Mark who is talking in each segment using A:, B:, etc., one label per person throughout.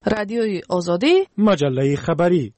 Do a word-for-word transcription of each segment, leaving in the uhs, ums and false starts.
A: رادیوی آزادی،
B: مجله خبری.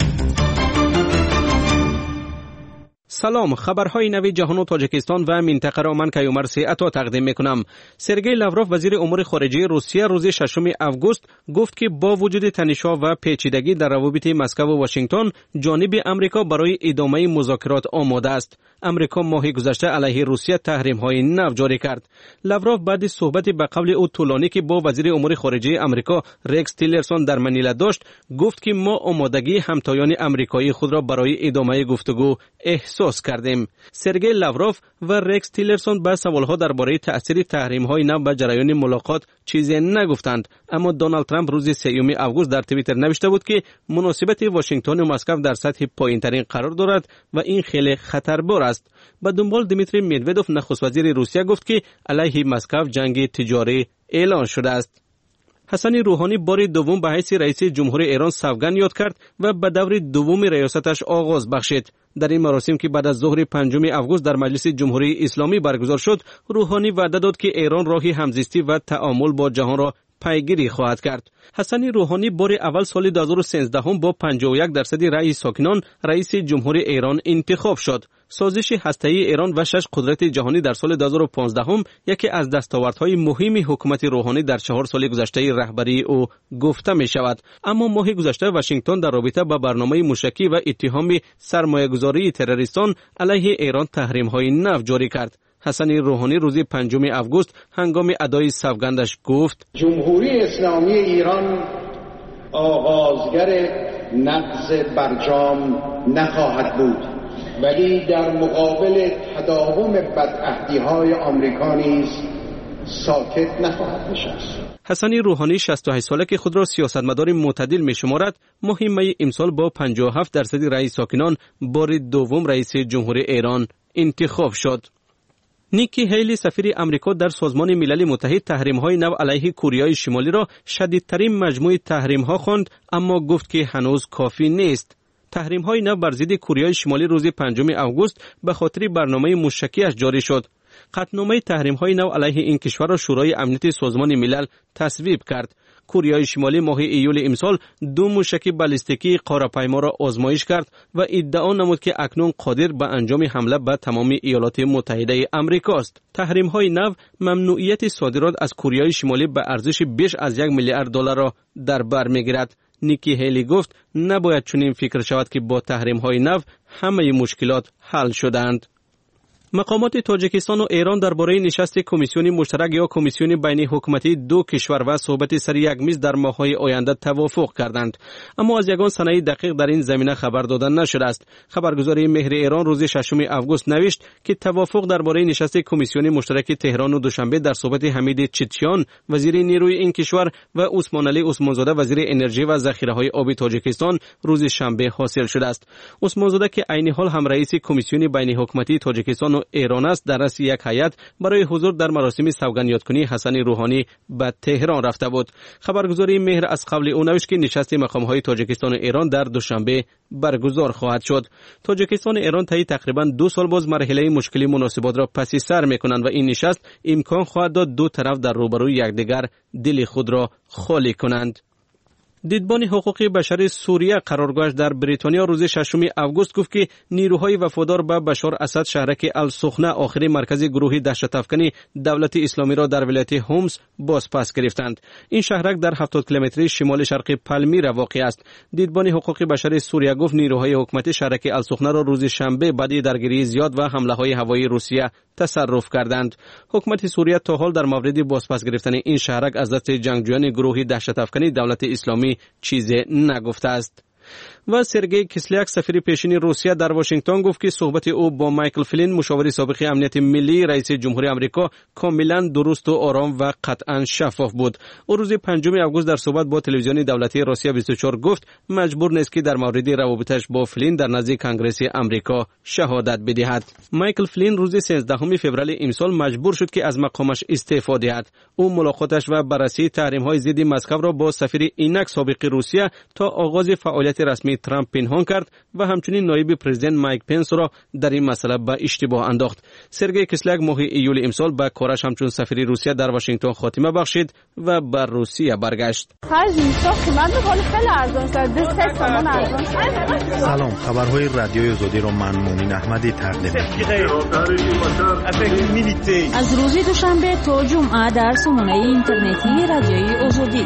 C: سلام، خبرهای نوی جهان و تاجیکستان و منطقه را من کیومرث عطا تقدیم میکنم. سرگئی لاوروف وزیر امور خارجه روسیه روز ششم آگوست گفت که با وجود تنش‌ها و پیچیدگی در روابط مسکو و واشنگتن، جانب امریکا برای ادامه مذاکرات آماده است. امریکا ماه گذشته علیه روسیه تحریم‌های نو جاری کرد. لاوروف بعد صحبت به قول او طولانی که با وزیر امور خارجه امریکا رکس تیلرسون در منیلا داشت، گفت که ما آمادگی همتایان امریکایی خود را برای ادامه گفتگو احساس کردیم. سرگئی لاوروف و رکس تیلرسون به سوالها درباره تأثیر تحریم‌های نو به جریان ملاقات چیزی نگفتند، اما دونالد ترامپ روز سوم آگوست در توییتر نوشته بود که مناسبت واشنگتن و مسکو در سطح پایین‌ترین قرار دارد و این خیلی خطربار است. به دنبال دیمیتری مدودوف نخست وزیر روسیه گفت که علیه مسکو جنگ تجاری اعلان شده است. حسن روحانی بار دوم به حیث رئیس جمهوری ایران سوگند یاد کرد و به دور دوم ریاستش آغاز بخشید. در این مراسم که بعد از ظهر پنجم آگوست در مجلس جمهوری اسلامی برگزار شد، روحانی وعده داد که ایران راهی همزیستی و تعامل با جهان را پیگیری خواهد کرد. حسن روحانی بار اول سال دو هزار و سیزده هم با پنجاه و یک درصد رأی ساکنان رئیس جمهوری ایران انتخاب شد. سازش هسته‌ای ایران و شش قدرت جهانی در سال دو هزار و پانزده هم یکی از دستاوردهای مهم حکومت روحانی در چهار سال گذشته رهبری او گفته می شود. اما ماه گذشته واشنگتن در رابطه با برنامه موشکی و اتهام سرمایه‌گذاری تروریستان علیه ایران تحریم‌های نو جاری کرد. حسن روحانی روز پنجم آگوست هنگام ادای سوگندش گفت:
D: جمهوری اسلامی ایران آغازگر نقض برجام نخواهد بود، ولی در مقابل تداوم بدعهدی‌های آمریکا نیز ساکت نخواهد نشست.
C: حسن روحانی شصت و هشت ساله که خود را سیاستمدار معتدل می‌شمارد، مهمه امسال با پنجاه و هفت درصد رأی ساکنان بار دوم رئیس جمهوری ایران انتخاب شد. نیکی هیلی سفیر امریکا در سازمان ملل متحد تحریم‌های نو علیه کره شمالی را شدیدترین مجموعه تحریم‌ها خواند، اما گفت که هنوز کافی نیست. تحریم‌های نو بر ضد کره شمالی روز پنجم آگوست به خاطر برنامه موشکی‌اش جاری شد. قطعنامه تحریم‌های نو علیه این کشور را شورای امنیت سازمان ملل تصویب کرد. کره شمالی ماه ایول امسال دو موشک بالستیکی قاره‌پیما را آزمایش کرد و ادعا نمود که اکنون قادر به انجام حمله به تمام ایالات متحده آمریکا است. تحریم‌های نو ممنوعیت صادرات از کره شمالی به ارزش بیش از یک میلیارد دلار را در بر می‌گیرد. نیکی هیلی گفت نباید چنین فکر شود که با تحریم‌های نو همه مشکلات حل شدند. مقامات تاجیکستان و ایران درباره نشست کمیسیون مشترک یا کمیسیون بین حکومتی دو کشور و صحبت سر یک میز در ماه‌های آینده توافق کردند، اما از یگان سند دقیق در این زمینه خبر داده نشده است. خبرگزاری مهر ایران روز ششم آگوست نوشت که توافق درباره نشست کمیسیون مشترک تهران و دوشنبه در صحبت حمید چیتیان وزیر نیروی این کشور و عثمان علی عثمانزاده وزیر انرژی و ذخیره‌های آبی تاجیکستان روز شنبه حاصل شده است. عثمانزاده که عین حال هم رئیس کمیسیون بین حکومتی تاجیکستان ایران است، در رأس یک هیئت برای حضور در مراسم سوگند یادکنی حسن روحانی به تهران رفته بود. خبرگزاری مهر از قبل او نوشت که نشست مقام‌های تاجیکستان و ایران در دوشنبه برگزار خواهد شد. تاجیکستان و ایران طی تقریباً دو سال باز مرحله مشکلی مناسبات را پس سر می‌کنند و این نشست امکان خواهد داد دو طرف در روبروی یکدیگر دل خود را خالی کنند. دیدبان حقوق بشر سوریه قرارگاهش در بریتانیا روز ششم آگوست گفت که نیروهای وفادار به بشار اسد شهرک السخنه آخرین مرکز گروه دهشت افکنی دولت اسلامی را در ولایت هومس باز پس گرفتند. این شهرک در هفتاد کیلومتری شمال شرقی پالمیرا واقع است. دیدبان حقوق بشر سوریه گفت نیروهای حکومتی شهرک السخنه را روز شنبه بعد درگیری زیاد و حمله‌های هوایی روسیه تصرف کردند. حکومت سوریه تا حال در مورد بازپس گرفتن این شهرک از دست جنگجویان گروه دهشت افکنی دولت اسلامی چیزی نگفته است. و سرگئی کسلیاک سفیر پیشین روسیه در واشنگتن گفت که صحبت او با مایکل فلین مشاور سابق امنیت ملی رئیس جمهوری آمریکا کاملا درست و آرام و قطعا شفاف بود. او روز پنجم آگوست در صحبت با تلویزیون دولتی روسیه بیست و چهار گفت مجبور نیست که در مورد روابطش با فلین در نزد کنگره آمریکا شهادت بدهد. مایکل فلین روز سیزدهم فوریه امسال مجبور شد که از مقامش استعفا دهد. او ملاقاتش و بررسی تحریم‌های ضد مسکو را با سفیر اینک سابق روسیه تا آغاز فعالیت رسمی ترامپ پنهان کرد و همچنین نایب پرزیدنت مایک پنس را در این مسئله به اشتباه انداخت. سرگئی کسلیاک ماه ایول امسال به کارش همچون سفیر روسیه در واشنگتن خاتمه بخشید و بر روسیه برگشت.
A: سلام، خبرهای رادیوی آزادی را من مومن احمدی تقدیم می‌کنم.
B: از روز دوشنبه تا جمعه در سامانه اینترنتی رادیوی آزادی.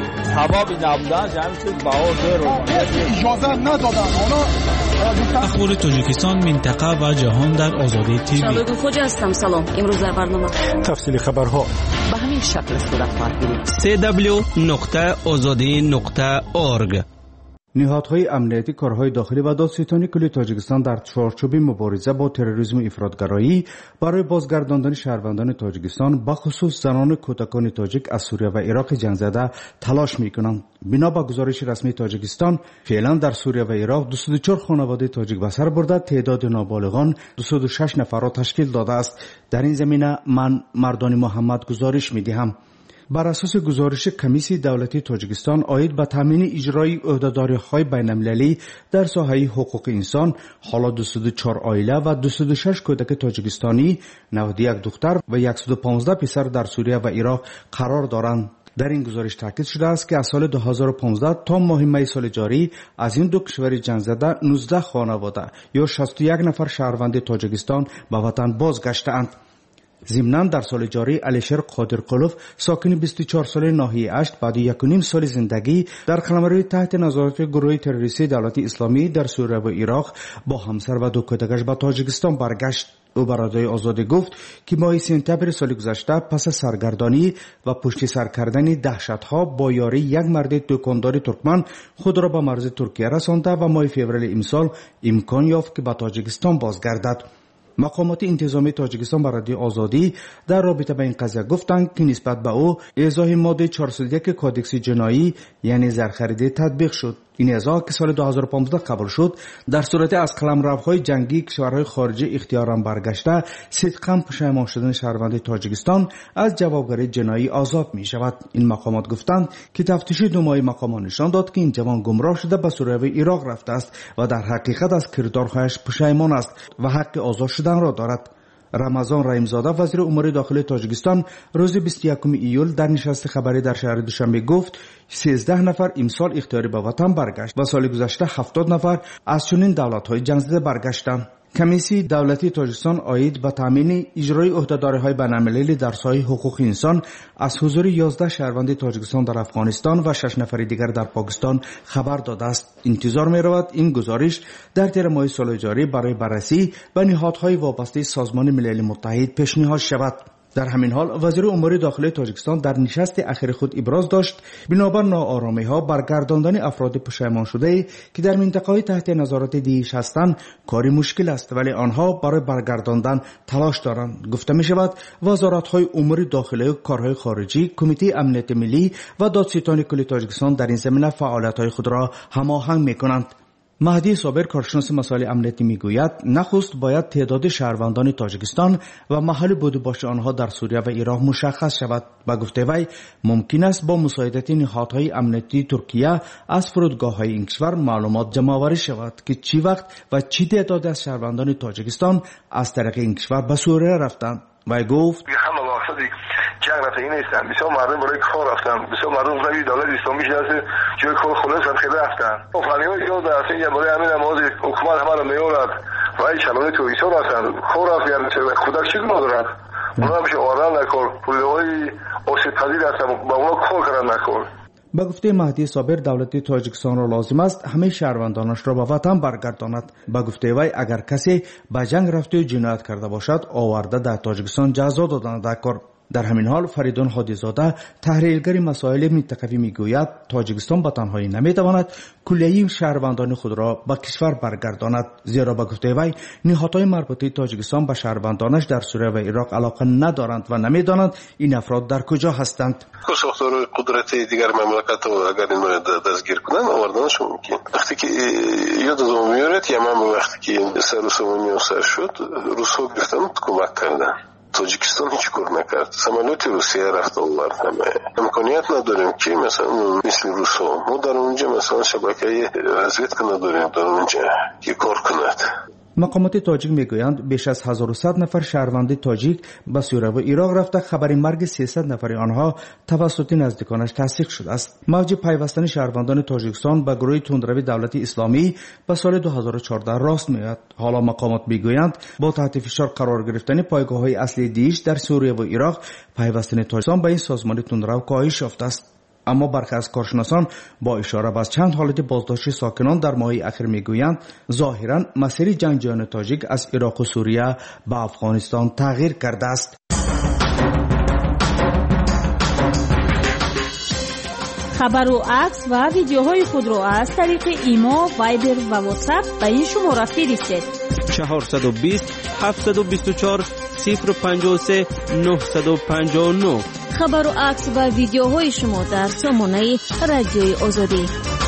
E: اخبار تاجیکستان، منطقه و جهان در آزادی تیوی.
B: شبکه خوج هستم. سلام. امروز در برنامه
A: تفصیل خبرها
B: به همین شکل صورت خواهد گرفت.
C: سی دبلیو نقطه آزادی نقطه اورگ.
F: نهادهای امنیتی، کارهای داخلی و دادستانی کل تاجیکستان در چارچوب مبارزه با تروریسم و افراطگرایی برای بازگرداندن شهروندان تاجیکستان به خصوص زنان کودکان تاجیک از سوریه و عراق جنگ زده تلاش می‌کنند. بنا به گزارش رسمی تاجیکستان، فعلا در سوریه و عراق دویست و دو و چهار خانواده تاجیک به سر برده تعداد نابالغان دویست و دو و شش نفر را تشکیل داده است. در این زمینه من مردان محمد گزارش می‌دهم. بر اساس گزارش کمیسیون دولتی تاجیکستان عاید به تامین اجرای عهدهداری‌های بین‌المللی در ساحه حقوق انسان، حالا دویست و دو و چهار عائله و دویست و دو و شش کودک تاجیکستانی، نود و یک دختر و صد و پانزده پسر در سوریه و عراق قرار دارند. در این گزارش تاکید شده است که از سال دو هزار و پانزده تا ماه می سال جاری از این دو کشور جنگ زده نوزده خانواده یا شصت و یک نفر شهروند تاجیکستان به وطن بازگشته‌اند. ضمناً در سال جاری علیشر قادرقلوف ساکن بیست و چهار ساله ناحیه اشت بعد یک و نیم سال زندگی در قلمرو تحت نظارت گروه تروریستی دولت اسلامی در سوریه و عراق با همسر و دو کودکش به تاجیکستان برگشت. او به رادیوی آزادی گفت که ماه سپتامبر سال گذشته پس سرگردانی و پشت سر کردن دهشت‌ها با یاری یک مرد دکاندار ترکمن خود را به مرز ترکیه رسانده و ماه فوریه امسال امکان یافت که به تاجیکستان بازگردد. مقامات انتظامی تاجیکستان بر رادیو آزادی در رابطه با این قضیه گفتند که نسبت به او اعضای ماده چهارصد و یک کودکس جنایی یعنی زرخرید تطبیق شد. این اعضا که سال دو هزار و پانزده قبول شد در صورت از قلمروهای جنگی کشورهای خارجی اختیاراً برگشته صدقاً پشیمان شدن شهروند تاجیکستان از جوابگری جنایی آزاد می شود. این مقامات گفتند که تفتیش دو ماهه مقامان نشان داد که این جوان گمراه شده به سوریه و عراق رفته است و در حقیقت از کردارهایش پشیمان است و حق آزاد شدن را دارد. رمضان رحیمزاده وزیر امور داخلی تاجیکستان روز بیست و یکم ایول در نشست خبری در شهر دوشنبه گفت سیزده نفر امسال اختیاری به وطن برگشت و سال گذشته هفتاد نفر از چنین دولت‌های جنگ زده برگشتند. کمیسیون دولتی تاجیکستان عاید به تامین اجرای عهدهداری‌های بین‌المللی در ساحه حقوق انسان از حضور یازده شهروند تاجیکستان در افغانستان و شش نفر دیگر در پاکستان خبر داده است. انتظار می‌رود این گزارش در تیر ماه سال جاری برای بررسی به نهادهای وابسته سازمان ملل متحد پیشنهاد شود. در همین حال وزیر امور داخلی تاجیکستان در نشست اخیر خود ابراز داشت بنابر ناآرامی‌ها برگرداندن افراد پشیمان شده که در منطقه‌های تحت نظارت دیش هستند کاری مشکل است، ولی آنها برای برگرداندن تلاش دارند. گفته می شود وزارت‌های امور داخلی و کارهای خارجی، کمیته امنیت ملی و دادستانی کل تاجیکستان در این زمینه فعالیت‌های خود را هماهنگ می‌کنند. مهدی صابر کارشناس مسائل امنیتی میگوید نخست باید تعداد شهروندان تاجیکستان و محل بودباش آنها در سوریه و عراق مشخص شود. با گفته وی ممکن است با مساعدت نهادهای امنیتی ترکیه از فرودگاه‌های این کشور معلومات جمع آوری شود که چی وقت و چی تعداد از شهروندان تاجیکستان از طریق این کشور به سوریه رفتند. وی گفت
G: جنگ رفته این نیستن، بسیار مردم برای کار رفتن، بسیار مردم روی دولت اسلامی شده جای کار خلاص هم خیلی رفتن. افغانی‌ها زیاد هستن که برای همین نماز حکومت همه را میارد و این چلانه توریستان هستن کار رفت یعنی خودک چی گناه دارد؟ اونا بشه آران نکن پوله‌های آسیب پذیر هستن با اونا کار کردن نکن.
F: با گفته مهدی صابر دولت تاجیکستان را لازم است همه شهروندانش را به وطن برگرداند. با گفته وی اگر کسی به جنگ رفته و جنایت کرده باشد آورده در تاجیکستان جزا دادن در کار. در همین حال فریدون هادیزاده تحلیلگر مسائل منطقوی میگوید تاجیکستان به تنهایی نمیتواند کلیه شهروندان خود را به کشور برگرداند، زیرا به گفته وی نهادهای مربوطه تاجیکستان به شهروندانش در سوریه و عراق علاقه ندارند و نمیدانند این افراد در کجا هستند.
G: ساختار قدرت دیگر مملکت اگر این دستگیر کنند آوردنش ممکن. وقتی که یادم میاد یمن وقتی که سر سومی سر شد روس‌ها گفتن کمک کردن تاجیکستان هیچ کار نکرد. سمالات روسیه رفت آورد. همه امکانیت نداریم که مثلا مثل روسا ما در اونجا مثلا شبکه رزیدک نداریم در اونجا که کار کند.
F: مقامات تاجیک میگویند بیش از هزار و صد نفر شهروند تاجیک به سوریه و عراق رفته. خبر مرگ سیصد نفر آنها توسط نزدیکانش تصدیق شده است. موج پیوستن شهروندان تاجیکستان به گروه تندروی دولت اسلامی به سال دو هزار و چهارده راست میآید. حالا مقامات میگویند با تحت فشار قرار گرفتن پایگاه‌های اصلی دیش در سوریه و عراق پیوستن تاجیکستان به این سازمان تندرو کاهش یافته است. اما برخی از کارشناسان با اشاره به چند حالت بازداشت ساکنان در ماه اخیر میگویند ظاهرا مسیر جنگجویان تاجیک از عراق و سوریه به افغانستان تغییر کرده است.
B: خبر و عکس و ویدیوهای خود را از طریق ایما، وایبر و واتساپ به این شماره فرستید:
C: چهارصد و بیست هفتصد و بیست و چهار صفر پنجاه و سه نهصد و پنجاه و نه.
B: خبر و عکس و ویدیوهای شما در سامانه رادیوی آزادی.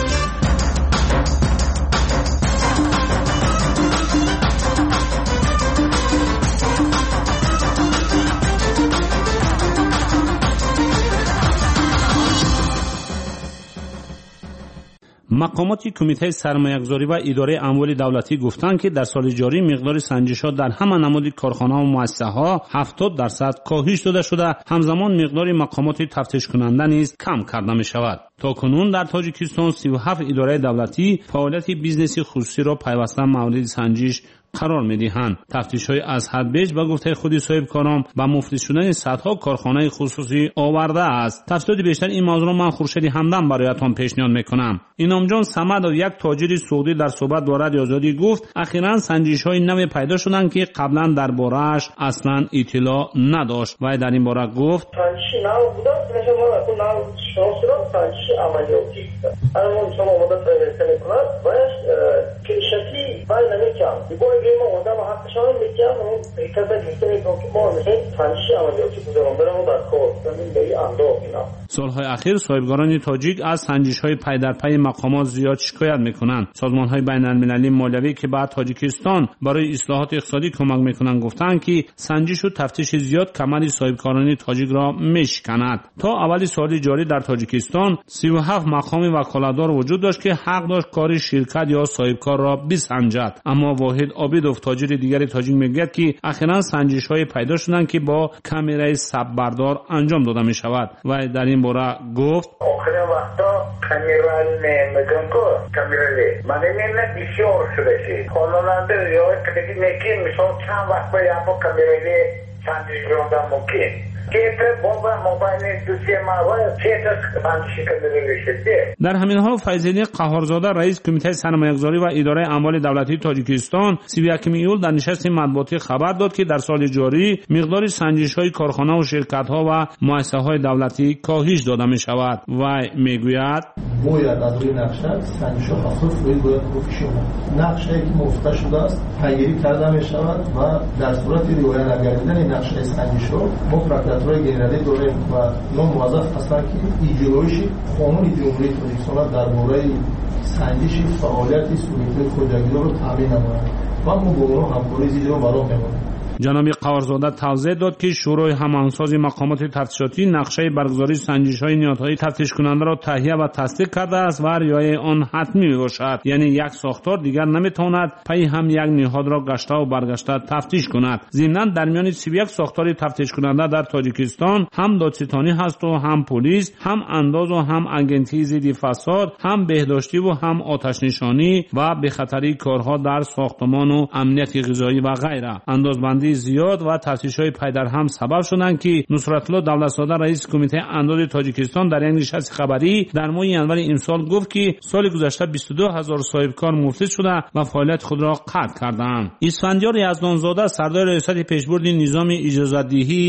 E: مقامات کمیته سرمایه‌گذاری و اداره اموال دولتی گفتند که در سال جاری مقدار سنجش‌ها در همه نماد کارخانه‌ها و مؤسسه‌ها هفتاد درصد کاهش داده شده. همزمان مقدار مقامات تفتیش کننده نیز کم کرده می‌شود. تا کنون در تاجیکستان سی و هفت اداره دولتی فعالیت بیزنسی خصوصی را پیوسته مورد سنجش قرار می‌دهند. تفتیش‌های از حد بیش به گفته خود صاحب کاران با مفلس شدن صدها کارخانه خصوصی آورده است. تفصیلات بیشتر این موضوع من خورشید همدم برایتان پیشنهاد می‌کنم. اینام جان صمد و یک تاجر سعودی در صحبت با رادیو آزادی گفت اخیراً سنجش‌های نوی پیدا شدند که قبلا درباره‌اش اصلاً اطلاع نداشت و در این باره گفت
H: سنجش نو بوده مثل ما اون نو شناسان سنجش عملیاتی است. اما شما مدت فرستن کنید و کیشتی باید نمی‌کنم. ما آدم حقشان میگم اون کسا دیگه که ما میشه تنشی عملیاتی بودم برام در کار زمین به این انداز اینا.
E: سالهای اخیر صاحبگاران تاجیک از سنجش‌های پی در پی مقامات زیاد شکایت میکنند. سازمان‌های بین‌المللی مالیوی که بعد تاجیکستان برای اصلاحات اقتصادی کمک میکنند گفتند که سنجش و تفتیش زیاد کمر صاحبکاران تاجیک را میشکند. تا اول سال جاری در تاجیکستان سی و هفت مقام وکالتدار وجود داشت که حق داشت کار شرکت یا صاحبکار را بسنجد. اما واحد عابدوف تاجر دیگر تاجیک میگوید که اخیراً سنجش‌های پیدا شدند که با کامرای صفبردار انجام داده میشود و در این باره گفت
H: آخرین وقتا کامیرال میگن که کامیرالی من میگم بسیار شده قانوننده یا کدی میگه مثلا چند وقت باید با کامیرالی سنجش کردن ممکن
E: در همین حال فیض‌الدین قهارزاده رئیس کمیته سرمایه‌گذاری و اداره اموال دولتی تاجیکستان سی و یکم ایول در نشست مطبوعاتی خبر داد که در سال جاری مقدار سنجش‌های کارخانه و شرکت‌ها و مؤسسه‌های دولتی کاهش داده می‌شود و می‌گوید
I: باید از روی نقشه سنجش‌ها خاص باید باید پروفشنال نقشه‌ای که مفتش شده است پیگیری کرده می‌شود و در صورت رعایت نکردن نقشه سنجش‌ها ما روی گنرالی داریم و نام موظف هستن که ایجادش قانون جمهوری تاجیکستان درباره سنجش فعالیت سوریه خودجویی رو تامین نماید و ما با اونها همکاری زیادی رو برام می‌کنیم.
E: جناب قهارزاده توضیح داد که شورای هماهنگساز مقامات تفتیشاتی نقشه برگزاری سنجش‌های نیازهای تفتیش کننده را تهیه و تصدیق کرده است و رعایت آن حتمی میباشد. یعنی یک ساختار دیگر نمیتواند پی هم یک نهاد را گشته و برگشته تفتیش کند. ضمناً در میان سی و یک ساختار تفتیش کننده در تاجیکستان هم دادستانی هست و هم پلیس، هم انداز و هم اگنتی ضد فساد، هم بهداشتی و هم آتش نشانی و به خطری کارها در ساختمان و امنیت غذایی و غیره. اندازبندی زیاد و تفتیش‌های پی در هم سبب شدند که نصرت الله دولت‌زاده رئیس کمیته انداز تاجیکستان در یک نشست خبری در ماه ینور امسال گفت که سال گذشته بیست و دو هزار صاحبکار مفلس شده و فعالیت خود را قطع کردند. اسفندیار یزدانزاده سردار ریاست پیشبرد نظام اجازه‌دهی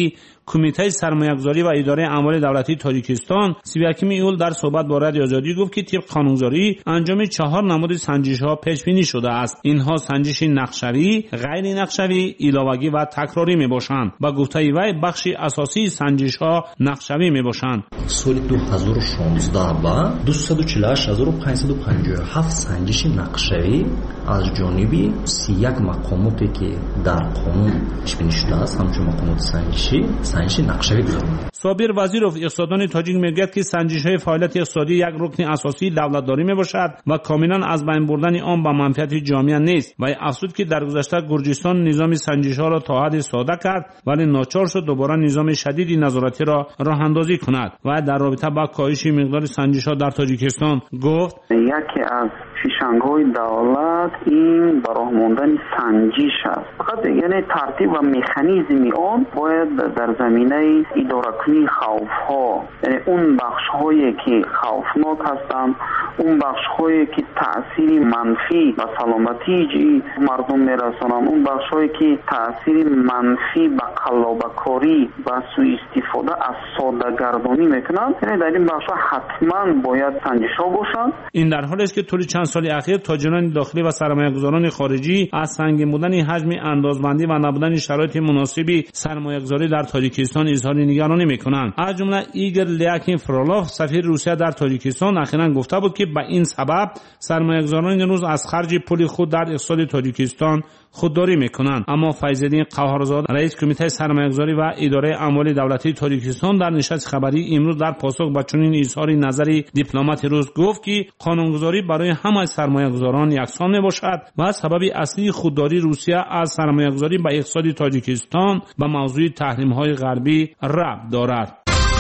E: کمیته سرمایه‌گذاری و اداره اموال دولتی تاجیکستان سی و یکم ایول در صحبت با رادیو آزادی گفت که طبق قانونگذاری انجام چهار نمود سنجش‌ها پیش بینی شده است. اینها سنجش نقشوی، غیر نقشوی، ایلاوگی و تکراری میباشند. با گفته وی بخش اساسی سنجش‌ها نقشوی میباشند.
J: سال دو هزار و شانزده با دویست و چهل و هشت هزار و پانصد و پنجاه و هفت سنجش نقشوی از جانب سی و یک مقاماتی که در قانون پیش بینی شده است همچون مقامات سنجشی سنجش نقشوی گذارند.
E: صابر وزیرов اقتصاددان تاجیک میگوید که سنجش‌های فعالیت اقتصادی یک رکن اساسی دولتداری میباشد و کاملا از بین بردن آن به منفعت جامعه نیست. و افزود که در گذشته گرجستان نظام سنجش‌ها را تا حد ساده کرد ولی ناچار شد دوباره نظام شدید نظارتی را راه اندازی کند. و در رابطه با کاهش مقدار سنجش‌ها در تاجیکستان گفت
K: یکی از فیشنگ‌های دولت این براه ماندن سنجش است. فقط یعنی ترتیب و مکانیزم آن باید در زمینه اداره کنی خوف‌ها، یعنی اون بخش‌هایی که خوفناک هستند، اون بخش‌هایی که تأثیر منفی و سلامتی مردم میرسانند، اون بخش‌هایی که تأثیر منفی به قلابه‌کاری و سوء استفاده از سوداگردانی میکنند، یعنی در این بخش‌ها حتما باید سنجش‌ها باشند.
E: این در حالی است که طول چند سال اخیر تاجران داخلی و سرمایه‌گذاران خارجی از سنگین بودن حجم اندازبندی و نبودن شرایط مناسبی سرمایه‌گذاری در تاجیکستان اظهار نگرانی میکنند. از جمله ایگور لیاکین فرولاف سفیر روسیه در تاجیکستان اخیراً گفته بود که به این سبب سرمایه‌گذاران امروز از خرج پول خود در اقتصاد تاجیکستان خودداری میکنند. اما فیض‌الدین قوهرزاده رئیس کمیته سرمایه‌گذاری و اداره اموال دولتی تاجیکستان در نشست خبری امروز در پاسخ به چنین اظهار نظری دیپلمات روس گفت که قانونگذاری برای همه سرمایه‌گذاران یکسان میباشد و سبب اصلی خودداری روسیه از سرمایه‌گذاری به اقتصاد تاجیکستان به موضوع تحریم‌های غربی ربط دارد.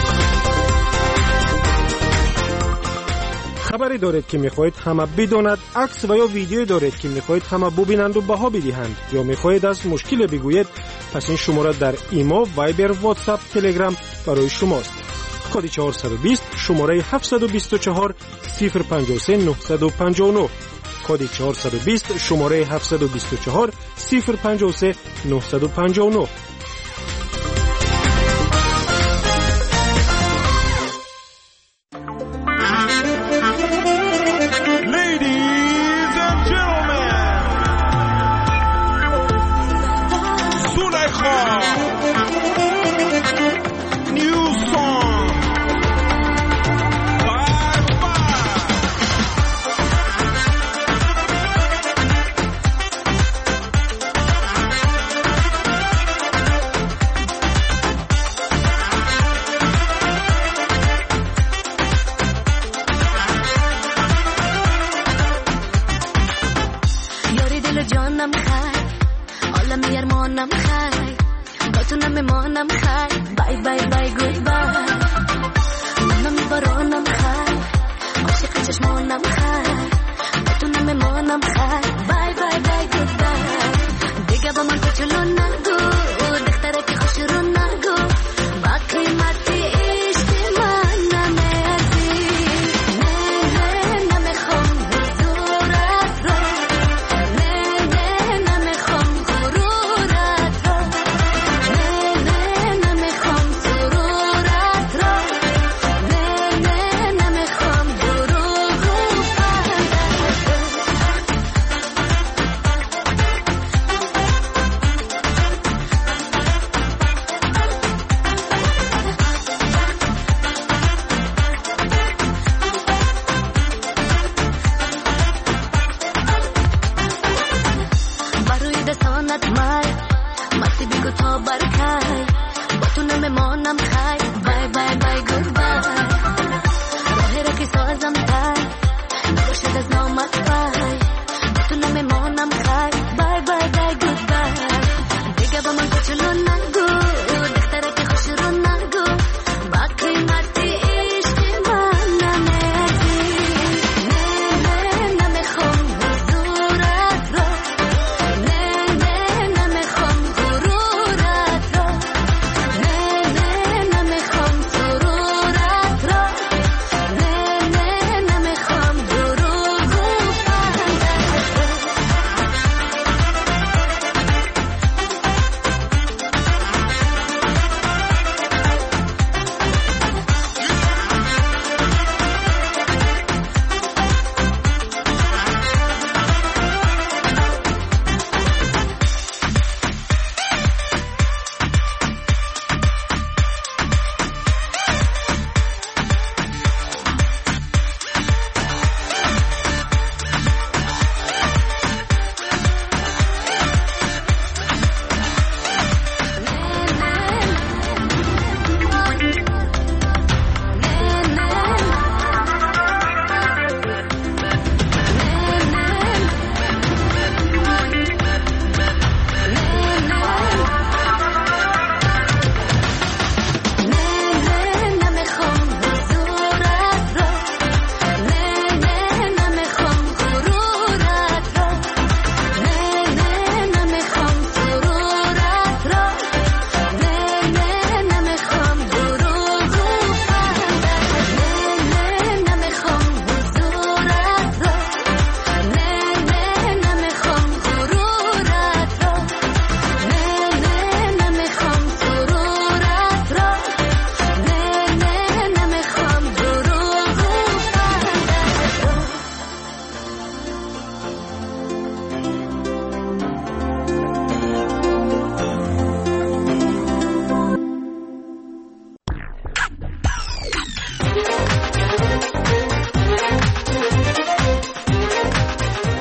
L: خبری دارید که میخواهید همه بداند، عکس و یا ویدیو دارید که میخواهید همه ببینند و بها بدهند، یا میخواهید از مشکل بگویید، پس این شماره در ایمو، وایبر، واتساپ، تلگرام برای شماست. کد چهارصد و بیست شماره هفتصد و بیست و چهار صفر پنجاه و سه نهصد و پنجاه و نه. کد چهارصد و بیست شماره هفتصد و بیست و چهار صفر پنجاه و سه نهصد و پنجاه و نه.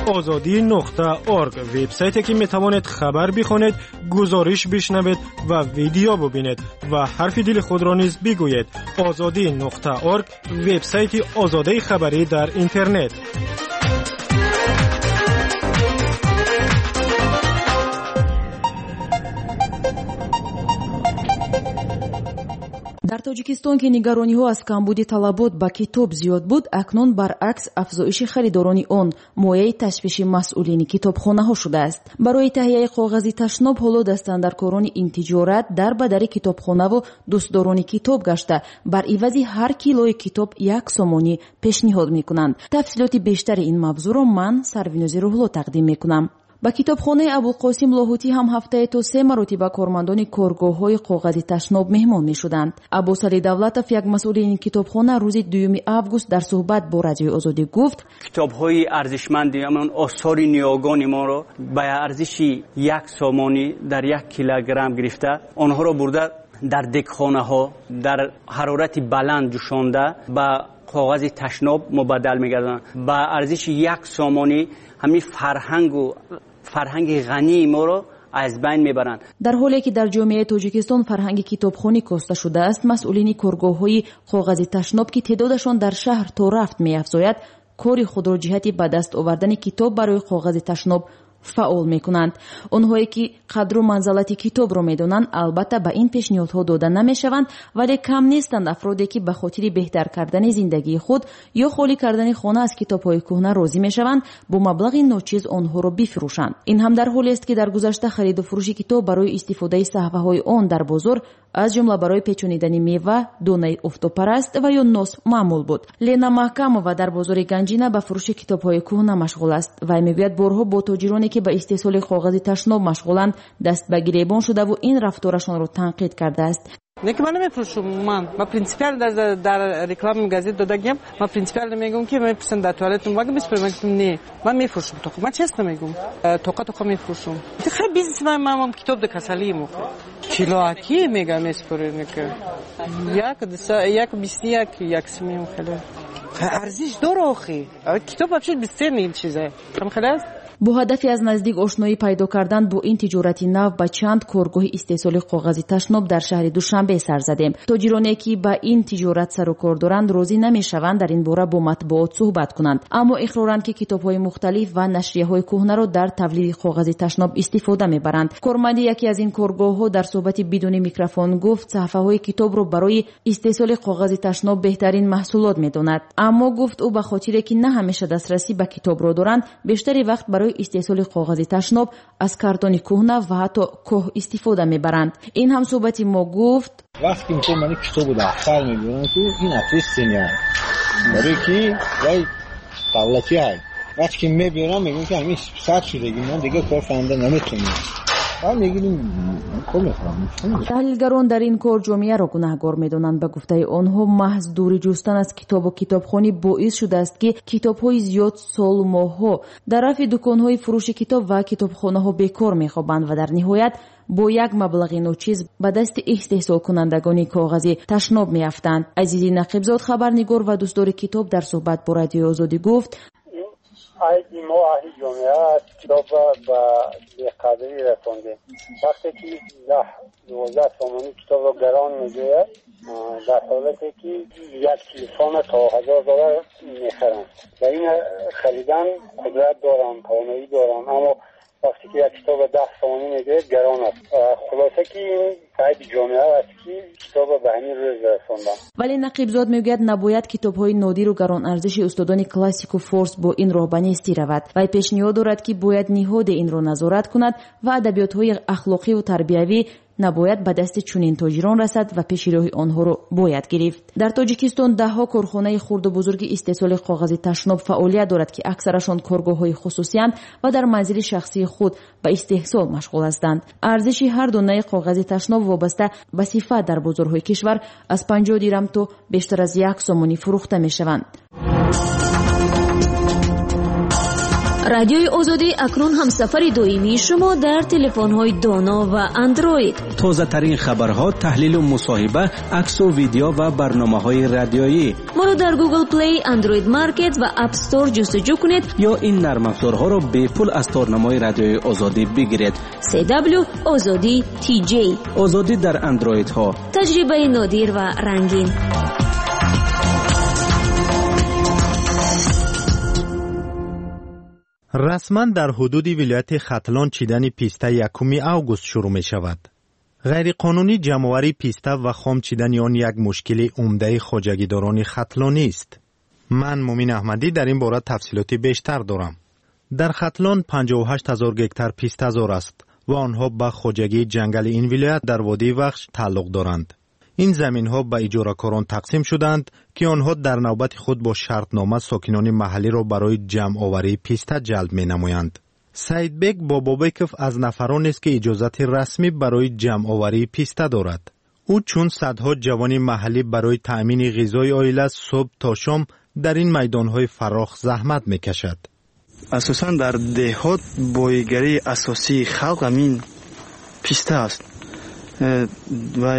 L: آزادی نقطه اورگ وبسایتی که می توانید خبر بخوانید، گزارش بشنوید و ویدیو ببینید و حرف دل خود را نیز بگویید. آزادی نقطه اورگ وبسایت آزاده خبری در اینترنت.
M: дар тоҷикистон ки нигарониҳо аз камбуди талабот ба китоб зиёд буд, акнун баръакс афзоиши харидорони он мояи ташвиши масъулини китобхонаҳо шудааст. барои таҳияи коғази ташноб ҳоло дастандаркорони интиҷорат дар ба дари китобхонаву дӯстдорони китоб гашта бар ивази ҳар килои китоб як сомонӣ пешниҳод мекунанд. тафсилоти бештари ин мавзӯъро ман Сарвинози Рӯҳло тақдим мекунам. ба китобхонаи Абулқосим Лоҳутӣ ҳам ҳафтае то се маротиба кормандони коргоҳҳои коғази ташноб меҳмон мешуданд. Абосали Давлатов, як масъули ин китобхона, рӯзи дуюми август дар суҳбат бо Радиои Озодӣ гуфт:
N: китобҳои арзишманди амон осори ниёгони моро ба арзиши як сомонӣ дар як килограмм гирифта, онҳоро бурда дар декхонаҳо дар ҳарорати баланд ҷӯшонда ба коғази ташноб мубаддал мегарданд. ба арзиши як сомонӣ ҳамин фарҳангу фарҳанги ғании моро аз байн мебаранд.
M: дар ҳоле ки дар ҷомеаи тоҷикистон фарҳанги китобхонӣ коста шудааст, масъулини коргоҳҳои коғази ташноб ки теъдодашон дар шаҳр то рафт меафзояд, кори худро ҷиҳати ба даст овардани китоб барои коғази ташноб фаъол мекунанд. онҳое ки қадру манзалати китобро медонанд, албатта ба ин пешниҳодҳо дода намешаванд, вале кам нестанд афроде ки ба хотири беҳтар кардани зиндагии худ ё холӣ кардани хона аз китобҳои кӯҳна розӣ мешаванд бо маблағи ночиз онҳоро бифурӯшанд. ин ҳам дар ҳоле аст ки дар гузашта хариду фурӯши китоб барои истифодаи саҳваҳои он дар бозор, аз ҷумла барои печонидани мева, донаи офтобпараст ва ё нос маъмул буд. Лена Маҳкамова дар бозори Ганҷина ба фурӯши китобҳои кӯҳна машғул аст. вай мегӯяд борҳо бо тоҷироне ки ба истеҳсоли коғази ташноб машғуланд даст ба гиребон шудаву ин рафторашонро танқид кардааст.
O: Неки ман намефурӯшам, ман ма принципиал дар дар реклама газет додагем, ма принципиал мегум ки мепурсам дар туалетам вага бисперам, мегум не, ман мефурӯшам тоқа, ман честно мегум, тоқа тоқа мефурӯшам. Ти хай бизнес ман ман китоб да касали мо. Килоаки мега меспорем неки. Як як бисту як як смем хеле. Арзиш дор охи. Китоб вообще бесценный чизе. Там хеле
M: бо ҳадафи аз наздик ошноӣ пайдо кардан бо ин тиҷорати нав ба чанд коргоҳи истеҳсоли коғази ташноб дар шаҳри Душанбе сар задем. тоҷироне ки ба ин тиҷорат сару кор доранд розӣ намешаванд дар ин бора бо матбуот суҳбат кунанд, аммо иқроранд ки китобҳои мухталиф ва нашрияҳои кӯҳнаро дар тавлиди коғази ташноб истифода мебаранд. корманди яке аз ин коргоҳҳо дар суҳбати бидуни микрофон гуфт саҳифаҳои китобро барои истеҳсоли коғази ташноб беҳтарин маҳсулот медонад, аммо гуфт ӯ ба хотире ки на ҳамеша дастрасӣ ба китобро доранд, бештари вақт барои истеҳсоли коғази ташноб аз картони кӯҳна ва ҳатто коҳ истифода мебаранд. ин ҳамсӯҳбати мо гуфт
P: вақте ки ман китобу дафтар мебинам ки ин ответствения барои ки вай давлати ай вақте ки мебирам мегӯям ки ҳамин сад шудагӣ ман дигар кор фаҳмида наметавонам. таҳлилгарон дар ин кор ҷомеаро гунаҳгор медонанд. ба гуфтаи онҳо маҳз дури ҷустан аз китобу китобхонӣ боис шудааст ки китобҳои зиёд солу моҳҳо дар рафи дуконҳои фурӯши китоб ва китобхонаҳо бекор мехобанд ва дар ниҳоят бо як маблағи ночиз ба дасти истеҳсолкунандагони коғази ташноб меафтанд. Азизи Нақибзод, хабарнигор ва дӯстдори китоб, дар суҳбат бо Радиои Озодӣ гуфт:
Q: айди мо аҳли ҷомеа китоб ба беқадрӣ расондем. вақте ки даҳ дувоздаҳ сомонӣ китобро гарон меҷояд, дар ҳолате ки як телефона то ҳазор доллар мехаранд. ба ин харидан қудрат дорам, тавонаӣ дорам, аммо вақте ки як китоб даҳ сомонӣ меҷояд гарон аст. хулоса ки ин айди ҷомеа аст ки китобро ба ҳамин рӯз расондам.
M: вале Нақибзод мегӯяд набояд китобҳои нодиру гаронарзиши устодони классику форс бо ин роҳ ба нестӣ равад. вай пешниҳод дорад ки бояд ниҳоде инро назорат кунад ва адабиётҳои ахлоқиву тарбиявӣ набояд ба дасти чунин тоҷирон расад ва пешироҳи онҳоро бояд гирифт. дар тоҷикистон даҳҳо корхонаи хурду бузурги истеҳсоли коғази ташноб фаъолият дорад ки аксарашон коргоҳҳои хусусиянд ва дар манзили шахсии худ ба истеҳсол машғул ҳастанд. арзиши ҳар донаи коғази ташноб вобаста ба сифат дар бозорҳои кишвар аз панҷоҳ дирам то бештар аз як сомонӣ фурӯхта мешаванд.
R: رادیوی آزادی اکنون هم سفر دائمی شما در تلفن‌های دانا و اندروید.
C: تازه ترین خبرها، تحلیل و مصاحبه، عکس و ویدیو و برنامه‌های رادیویی.
R: ما رو در گوگل پلی، اندروید مارکت و اپ استور جستجو کنید
C: یا این نرم افزارها رو به پول از تارنمای رادیوی آزادی بگیرید.
R: سی دبلیو آزادی تی جی.
C: آزادی در اندروید ها.
R: تجربه نادر و رنگین.
A: رسما در حدود ولایت ختلان چیدن پیسته یکم اوگوست شروع می شود. غیر قانونی جمع‌آوری پیسته و خام چیدن آن یک مشکل عمده خواجگیداران ختلانی است. من مومین احمدی در این باره تفصیلاتی بیشتر دارم. در ختلان پنجاه و هشت هزار گکتار پیسته زار است و آنها به خواجگی جنگل این ولایت در وادی وخش تعلق دارند. این زمین ها به اجاره‌کاران تقسیم شدند که آنها در نوبت خود با شرطنامه ساکنان محلی را برای جمع آوری پیسته جلب می نمایند. سعید بیگ بابابکف از نفران است که اجازت رسمی برای جمع آوری پیسته دارد. او چون صدها جوان محلی برای تأمین غذای عائله صبح تا شام در این میدان‌های فراخ زحمت می‌کشد.
S: اساساً در دهات بایگری اساسی خلق همین پیسته است و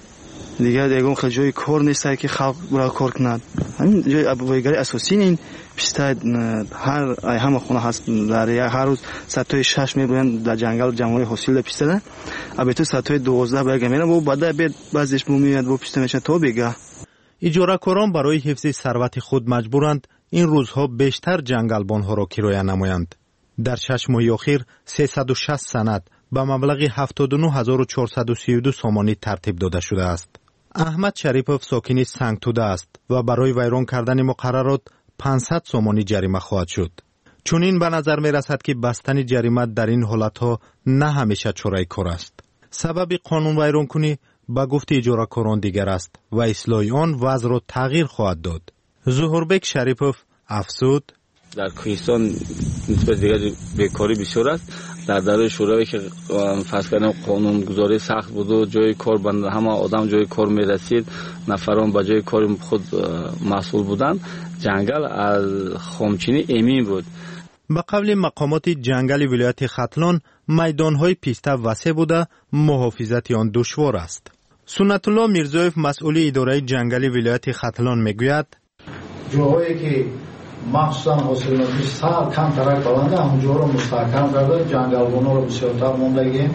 S: دیگه دیگه خیلی جای کار نیست که خلق برای کار کنند. همین جای بایگری اساسی این پیسته هر همه خونه هست. در هر روز ساعت شش میبرن در جنگل جمعی حاصل پیسته نه البته ساعت دوازده برگه میرن و بعد بعد بعضیش میاد با پیسته میشه تا بگه.
A: اجاره‌کاران برای حفظ ثروت خود مجبورند این روزها بیشتر جنگلبان‌ها را کرایه نمایند. در شش ماه اخیر سیصد و شصت سند به مبلغ هفتاد و نه هزار و چهارصد و سی و دو سامانی ترتیب داده شده است. احمد شریفов ساکن سنگتوده است و برای ویران کردن مقررات پانصد سامانی جریمه خواهد شد. چون این به نظر می رسد که بستن جریمه در این حالتها نه همیشه چاره کار است. سبب قانون ویران کنی به گفت اجاره‌کاران دیگر است و اصلاح آن وضع را تغییر خواهد داد. ظهوربک شریفov افزود:
T: در کوهستان نسبت دیگر بیکاری بسیار است. در دوره شوروی که فرض کردن قانون گذاری سخت بود و جای کار بند همه آدم جای کار می رسید، نفران به جای کار خود مسئول بودند، جنگل از خامچینی امین بود.
A: به قول مقامات جنگل ولایت ختلان میدان‌های پیسته وسیع بوده، محافظت آن دشوار است. سنت الله میرزایف مسئول اداره جنگل ولایت ختلان میگوید:
I: جاهایی که مخصوصا حاصلات سال کم ترک دارند همونجا رو مستحکم کرده، جنگلبان‌ها رو بسیارتر موندگی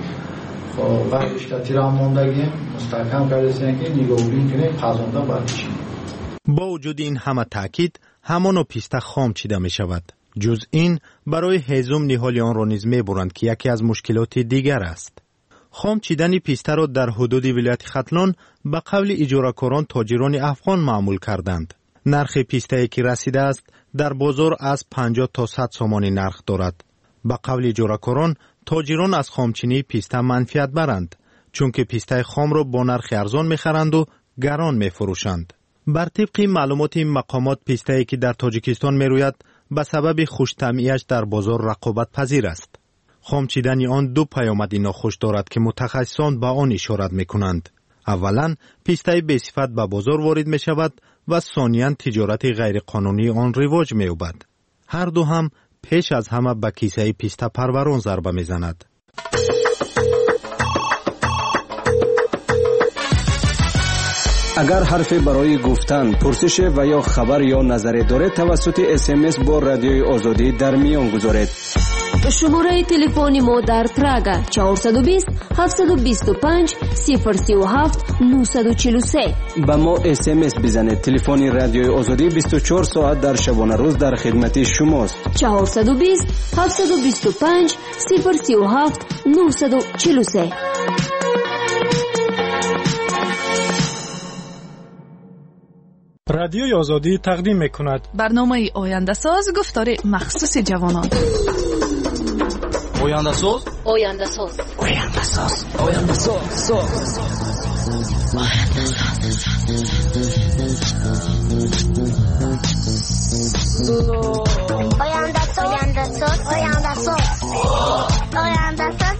I: و بیشتر تیران موندگی مستحکم کرده که نگاهبین کنه قزونده برکشیم.
A: با وجود این همه تاکید همان پیسته خام چیده می شود. جز این برای هضم نهال آن را نیز میبرند که یکی از مشکلات دیگر است. خام چیدن پیسته را در حدود ولایت ختلان به قول اجاره‌کاران تاجران افغان معمول کردند. نرخ پیسته که رسیده است در بازار از پنجاه تا صد سامانی نرخ دارد. به قول اجاره‌کاران تاجران از خامچینی پیسته منفعت برند، چون که پیسته خام را با نرخ ارزان میخرند و گران میفروشند. بر طبق معلومات مقامات پیسته که در تاجیکستان میروید به سبب خوش‌طبعی‌اش در بازار رقابت پذیر است. خام چیدن آن دو پیامد ناخوش دارد که متخصصان به آن اشارت میکنند. اولا پیسته به صفت به بازار وارد می شود و ثانیاً تجارت غیر قانونی آن رواج می یابد. هر دو هم پیش از همه به کیسه پیسته پروران ضربه می زند.
C: اگر حرفی برای گفتن، پرسش و یا خبر یا نظری دارید توسط اس ام اس با رادیوی آزادی در میان گذارید.
R: شماره تلفنی ما در پراگا چهارصد و بیست هفتصد و بیست و پنج صفر سی و هفت نهصد و چهل و سه.
C: با ما اس ام اس بزنید. تلفن رادیوی آزادی بیست و چهار ساعت در شبانه روز در خدمت شماست.
R: چهارصد و بیست هفتصد و بیست و پنج صفر سی و هفت نهصد و چهل و سه.
L: رادیوی آزادی تقدیم میکند
U: برنامه آینده ساز گفتار مخصوص جوانان.
V: آینده ساز
U: آینده ساز
V: آینده ساز
U: آینده ساز
W: آینده ساز آینده ساز آینده ساز آینده ساز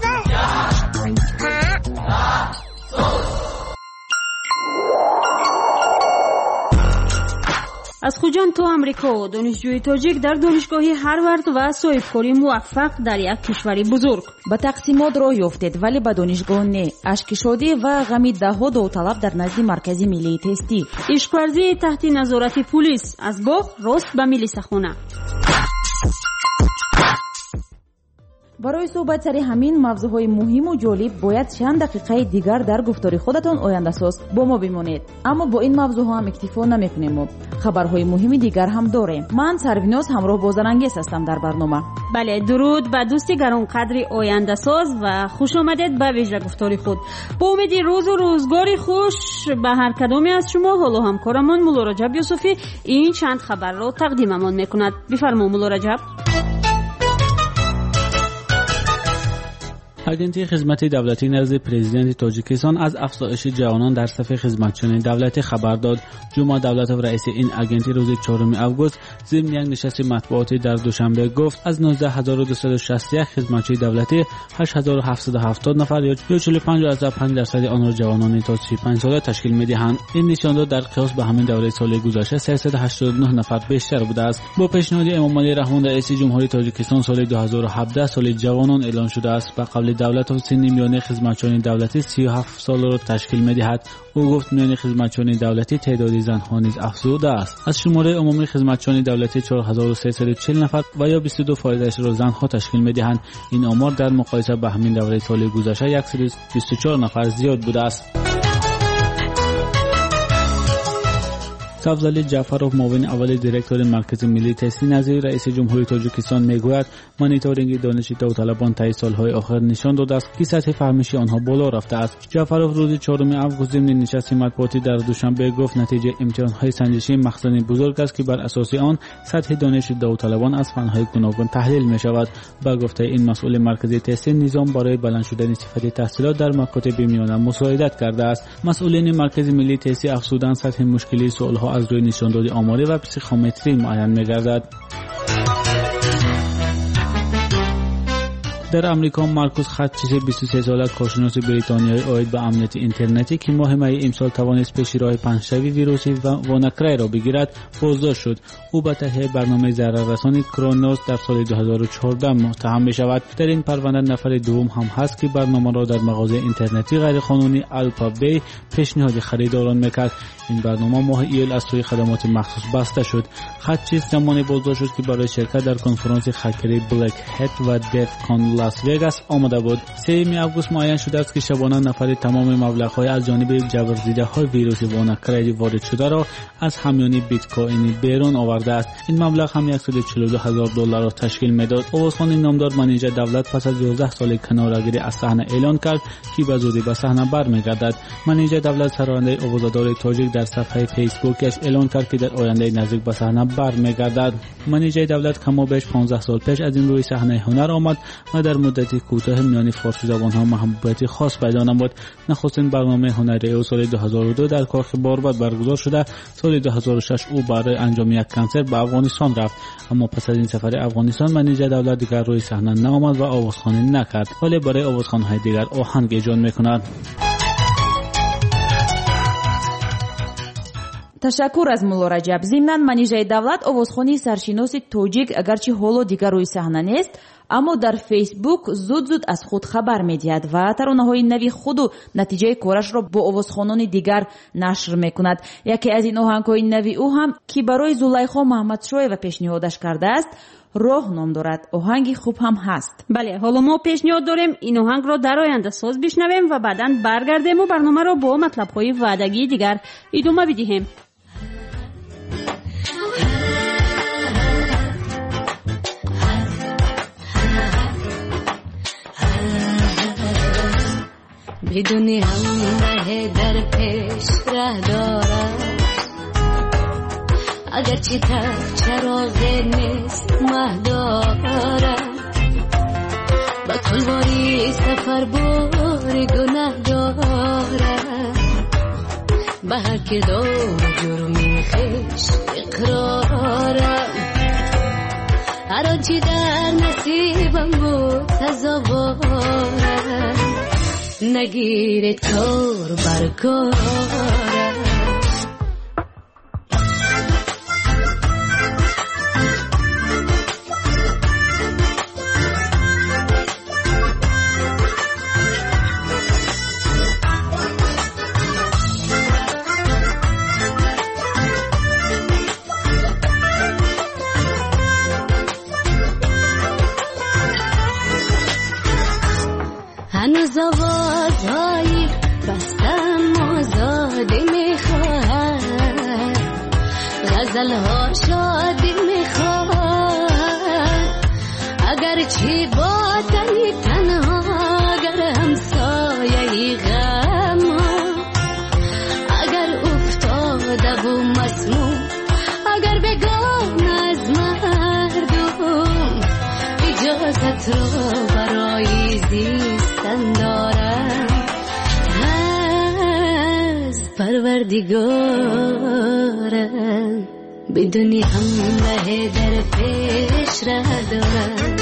B: از خوجان تو امریکا دانشجوی تاجیک در دانشگاه هاروارد و صاحبکاری موفق در یک کشوری بزرگ.
P: به تقسیمات راه یافتید ولی به دانشگاه نه. اشک شادی و غمی دهها داوطلب در نزد مرکزی ملی تستی.
B: عشق‌ورزی تحت نظارت پلیس از باغ راست به ملیسخانه.
P: برای صحبت سر همین موضوعهای مهم و جالب باید چند دقیقه دیگر در گفتار خودتان آینده‌ساز با ما بمانید. اما با این موضوع هم اکتفا نمی‌کنیم. خبرهای مهم دیگر هم داریم. من سرویناز همراه با زرنگیز هستم در برنامه.
B: بله، درود به دوستی گرانقدر آینده‌ساز و خوش آمدید به ویژه گفتار خود. با امید روز و روزگاری خوش به هر کدامی از شما. حالا همکارمان مولا رجب یوسفی این چند خبر را تقدیممان می‌کند. بفرما مولا رجب.
E: اگنتی خدمت دولتی نزد پرزیدنت تاجیکستان از افزایش جوانان در صف خدمتچیان دولتی خبر داد. جمعه دولتov رئیس این اگنتی روز چهارم آگوست ضمن یک نشست مطبوعاتی در دوشنبه گفت از نوزده هزار و دویست و شصت و یک خدمتچی دولتی هشت هزار و هفتصد و هفتاد نفر یا چهل و پنج ازده و پنج درصد آن را جوانان تا سی و پنج ساله تشکیل می‌دهند. این نشان داد در قیاس به همین دوره سال گذشته سیصد و هشتاد و نه نفر بیشتر بوده است. با پیشنهاد امام علی رحمان رئیس جمهوری تاجیکستان سال دو هزار و هفده سال جوانان اعلان شده است. به قول دولت سن میانه خدمتچیان دولتی سی و هفت سال را تشکیل می‌دهد. او گفت میان خدمتچیان دولتی تعداد زن‌ها نیز افزوده است. از شماره عمومی خدمتچیان دولتی چهار هزار و سیصد و چهل نفر و یا بیست و دو درصد را زن‌ها تشکیل می‌دهند. این آمار در مقایسه با همین دوره سال گذشته صد و بیست و چهار نفر زیاد بوده است. سبزعلی جعفروف معاون اول دیرکتور مرکز ملی تستی نظیر رئیس جمهوری تاجیکستان میگوید مانیتورینگ دانش داوطلبان طی سالهای آخر نشان داده است که سطح فهمیشی آنها بالا رفته است. جعفروف روز چهارم آگوست ضمن نشست مطبوعاتی در دوشنبه گفت نتیجه امتحان‌های سنجشی مخزنی بزرگ است که بر اساس آن سطح دانش داوطلبان از فن‌های گوناگون تحلیل می‌شود. با گفته این مسئول مرکزی تستی نظام برای بلند شدن صفت تحصیلات در مکاتب میانه مساعدت کرده است. مسئولین مرکز ملی تستی افزودند سطح مشکلی سوال‌ها از روی نشاندهی آماری و پسیخومتری معین می‌گردد. در امریکا مارکوس خاتچیس بیست و سه ساله کارشناس بریتانیایی عاید به امنیت اینترنتی که ماه می امسال توانست پیش راه پنجشوی ویروسی و واناکرای را بگیرد بازداشت شد. او به تهیه برنامه ضرررسانی کرونوس در سال دو هزار و چهارده متهم می شود. در این پرونده نفر دوم هم هست که برنامه را در مغازه اینترنتی غیرقانونی الفا بی پیشنهاد خریداران میکرد. این برنامه ماه ایول از سوی خدمات مخصوص بسته شد. خاتچیس زمانی بازداشت شد که برای شرکت در کنفرانس هکری بلک هت و دف کان لاس وگاس آمده بود. سوم آگوست معین شده است که شبانه نفر تمام مبلغ‌های از جانب جبرزده‌های ویروس واناکرای وارد شده را از همیان بیت کوین بیرون آورده است. این مبلغ هم صد و چهل و دو هزار دلار را تشکیل می‌داد. آوازخوان نامدار منیژه دولت پس از یازده سال کناره‌گیری از صحنه اعلان کرد که به زودی به صحنه برمیگردد. منیژه دولت سرآینده آوازدار تاجیک در صفحه فیسبوکش اعلان کرد که در آینده نزدیک به صحنه برمیگردد. منیژه دولت کم و بیش پانزده سال پیش از این روی صحنه هنر آمد و در مدتی کوتاه میان فارسی زبان‌ها محبوبیت خاص پیدا نمود. نخستین برنامه هنری او سال دو هزار و دو در کاخ باربد برگزار شده. سال دو هزار و شش او برای انجام یک کنسرت به افغانستان رفت، اما پس از این سفر افغانستان منیژه دولت دیگر روی صحنه نآمد و آوازخوانی نکرد، ولی برای آوازخوان‌های دیگر آهنگ ایجاد می‌کند.
P: تشکر از مولا رجب. ضمناً منیژه دولت آوازخوانی سرشناس تاجیک اگرچه حالا دیگر روی صحنه نیست، اما در فیسبوک زود زود از خود خبر می‌دهد و ترانه‌های نوی خود و نتیجه کارش را با آوازخوانان دیگر نشر می‌کند. یکی از این آهنگ‌های نوی او هم که برای زلیخا محمدشایeva پیشنهادش کرده است راه نام دارد. آهنگی خوب هم هست.
B: بله، حالا ما پیشنهاد داریم این آهنگ را در آینده ساز بشنویم و بعداً برگردیم و برنامه را با مطلب‌های وعدگی دیگر ادامه بدهیم.
R: بدونی همه در پیش ره دارم، اگرچه تک چراغ نیست مه دارم، با کلواری سفر بار گناه دارم، به هر که دار جرمی خیش اقرارم، هر آنچه در نصیبم بود تزاورم، نگیرید کار بر کارم. هنوز آوازهایی بستم آزادی میخواهد غزلها شادی میخواهد اگر چی با تنی تنها اگر همسایه غم اگر افتاده و مسموم اگر بگان از مردم اجازت رو برای زیستن دارم از پروردگارم بدونی همه در پیش را دارم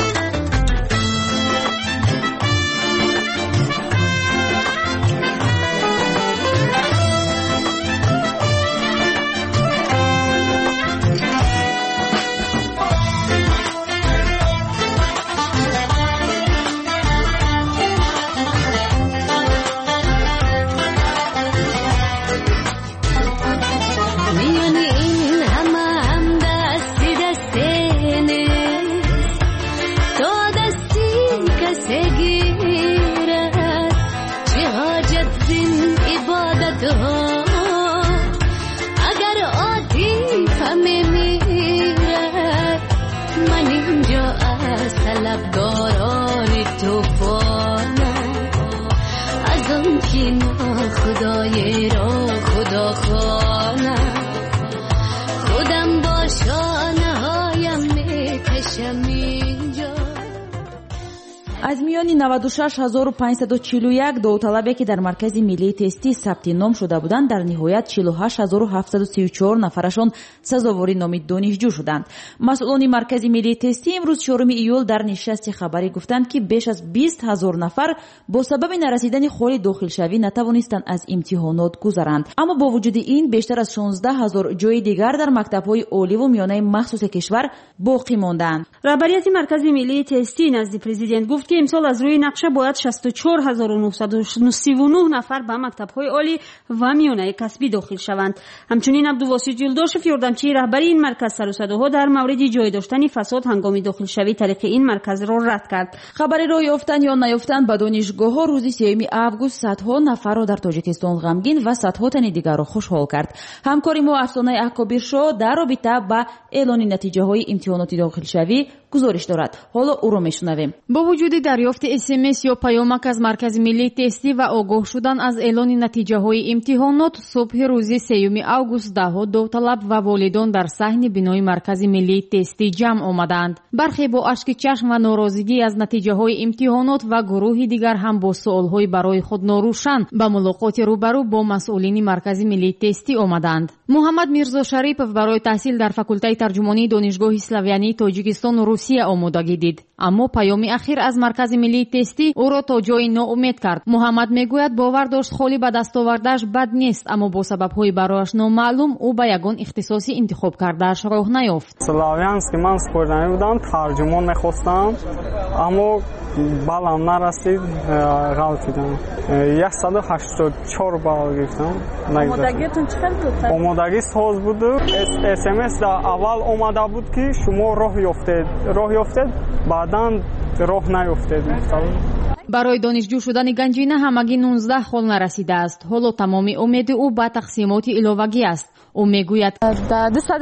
R: خدای را خدا خانم خودم با شانه هایم میکشم اینجا.
P: از میان نود و شش هزار و پانصد و چهل و یک داوطلبی که در مرکز ملی تستی ثبت نام شده بودند در نهایت چهل و هشت هزار و هفتصد و سی و چهار نفرشان سزاواری نام دانشجو شدند. مسئولان مرکز ملی تستی امروز چهارم ایول در نشست خبری گفتند که بیش از بیست هزار نفر با سبب نرسیدن خال داخلشوی نتوانستند از امتحانات گذرند. اما با وجود این بیشتر از شانزده هزار جای دیگر در مکتب‌های عالی و میانه مخصوص کشور باقی ماندند.
B: رهبریت مرکز ملی تستی نزد پرزیدنت گفت که امسال از روی نقشه باید شصت و چهار هزار و نهصد و سی و نه نفر به مکتب‌های عالی و میانه کسبی داخل شوند. همچنین عبدالواسط یلداشف یاردمچی رهبری این مرکز سر و صداها در مورد جای داشتن فساد هنگام داخل شوی طریق این مرکز را رد کرد.
P: خبری را یافتن یا نیافتن به دانشگاه‌ها روز سوم آگوست صدها نفر را در تاجیکستان غمگین و صدها تن دیگر را خوشحال کرد. همکاری ما افسانه اکابیر شو در رابطه با اعلان نتیجه‌های امتحانات داخل شوی گزارش دارد. حالا او را میشنویم.
D: با وجود دریافت اس ام اس یا پیامک از مرکز ملی تستی و آگاه شدن از اعلان نتیجه های امتحانات صبح روز سوم آگوست ده داوطلب و والدان در صحن بینای مرکز ملی تستی جمع آمدند. برخی با اشک چشم و ناراضگی از نتیجه های امتحانات و گروه دیگر هم با سوال های برای خود ناروشن به ملاقات روبرو با مسئولین مرکز ملی تستی آمدند. محمد میرزا شریپов برای تحصیل در فاکولته ترجمانی دانشگاه اسلاویانی تاجیکستان و روسیه آمادگی دید، اما پیام اخیر از مرکز ملی تستی او را تا جای ناامید کرد. محمد میگوید باور داشت خالی به دستاوردش بد نیست، اما با سبب‌های برایش نامعلوم او به یگان اختصاصی انتخاب کرده‌اش راه نیافت.
G: اسلاویانسک من سپردنی بودم، ترجمان می‌خواستم، اما بالام نرسید، غلطیدم. صد و هشتاد و چهار بال گرفتم.
B: آمادگیتون چقدر بود؟
G: آمادگی ساز بود. اس ام اس در اول اومده بود که شما راه یافتید، راه یافتید، بعداً راه نیافتید.
D: برای دانشجو شدن گنجینه همگی نوزده خال نرسیده است. حالا تمام امید او به تقسیمات علاوگی است. او میگوید
V: دویست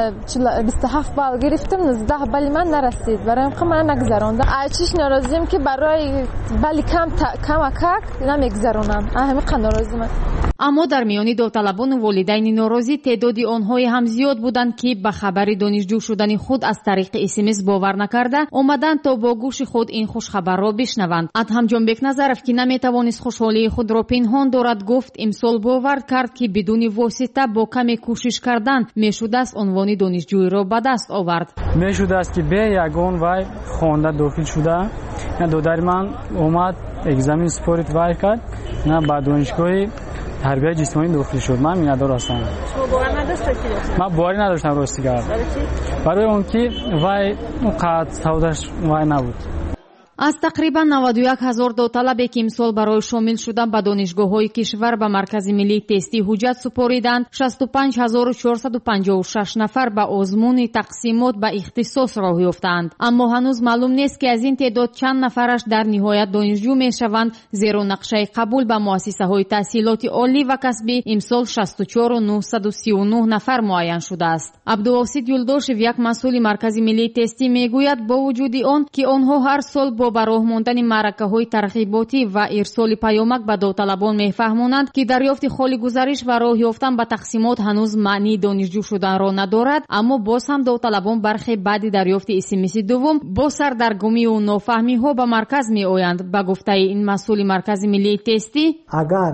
V: و بیست و هفت بال گرفتم، نوزده بال من نرسید، برایم که من نگذراندم. چیش ناراضیم که برای بال کم کم کک نمیگذرونم، همین قدر ناراضیم.
D: اما در میان داوطلبان و والدین ناراضی تعدادی آنهای هم زیاد بودند که به خبر دانشجو شدن خود از طریق اس ام اس باور نکرده آمدند تا با گوش خود این خوش خبر را بشنوند. ادهم جانبک نظرف که نمیتوانست خوشحالی خود را پنهان دارد گفت امسال باور کرد که بدون واسطه با کمی کوشش کردن میشد است عنوان دانشجویی را به دست آورد.
G: میشد است که به یگان وای خوانده داخل شده، نه دادر من اومد اگزمین سپورت وای کرد، نه بعد دانشگاهی تربیت جسمانی داخل شد. من میندار هستم.
B: شما باور نداشتید؟
G: من باوری نداشتم راستی کرد. برای اون که وای اون قد سوداش وای نبود.
D: аз тақрибан наводу як ҳазор довталабе ки имсол барои шомил шудан ба донишгоҳҳои кишвар ба маркази миллии тестӣ ҳуҷҷат супориданд, шасту панҷ ҳазору чорсаду панҷоҳу шаш нафар ба озмуни тақсимот ба ихтисос роҳ ёфтаанд. аммо ҳанӯз маълум нест ки аз ин теъдод чанд нафараш дар ниҳоят донишҷӯ мешаванд, зеро нақшаи қабул ба муассисаҳои таҳсилоти олӣ ва касбӣ имсол шасту чору нуҳсаду сию нӯҳ нафар муайян шудааст. абдувосит юлдошев, як масъули маркази миллии тестӣ, мегӯяд бо вуҷуди он ки онҳо ҳар сол бо ба роҳ мондани маъракаҳои тарғиботӣ ва ирсоли паёмак ба довталабон мефаҳмонанд ки дарёфти холи гузариш ва роҳ ёфтан ба тақсимот ҳанӯз маънии донишҷӯ шуданро надорад, аммо боз ҳам довталабон бархе баъди дарёфти эсэмеси дуввум бо сардаргумию нофаҳмиҳо ба марказ меоянд. ба гуфтаи ин масъули маркази миллии тестӣ,
F: агар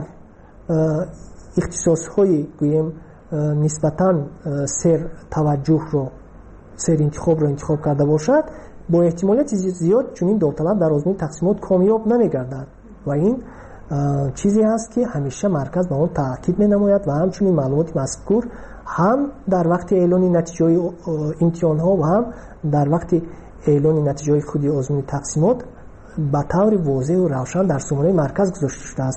F: ихтисосҳои гӯем нисбатан сер таваҷҷӯҳро сер интихобро интихоб карда бошад, бо эҳтимолияти зиёд чунин довталаб дар озмуни тақсимот комёб намегардад ва ин чизе ҳаст ки ҳамеша марказ ба он таъкид менамояд ва ҳамчунин маълумоти мазкур ҳам дар вақти эълони натиҷаҳои имтиҳонҳо ва ҳам дар вақти эълони натиҷаҳои худи озмуни тақсимот ба таври возеҳу равшан дар сомонаи марказ гузошта шудааст.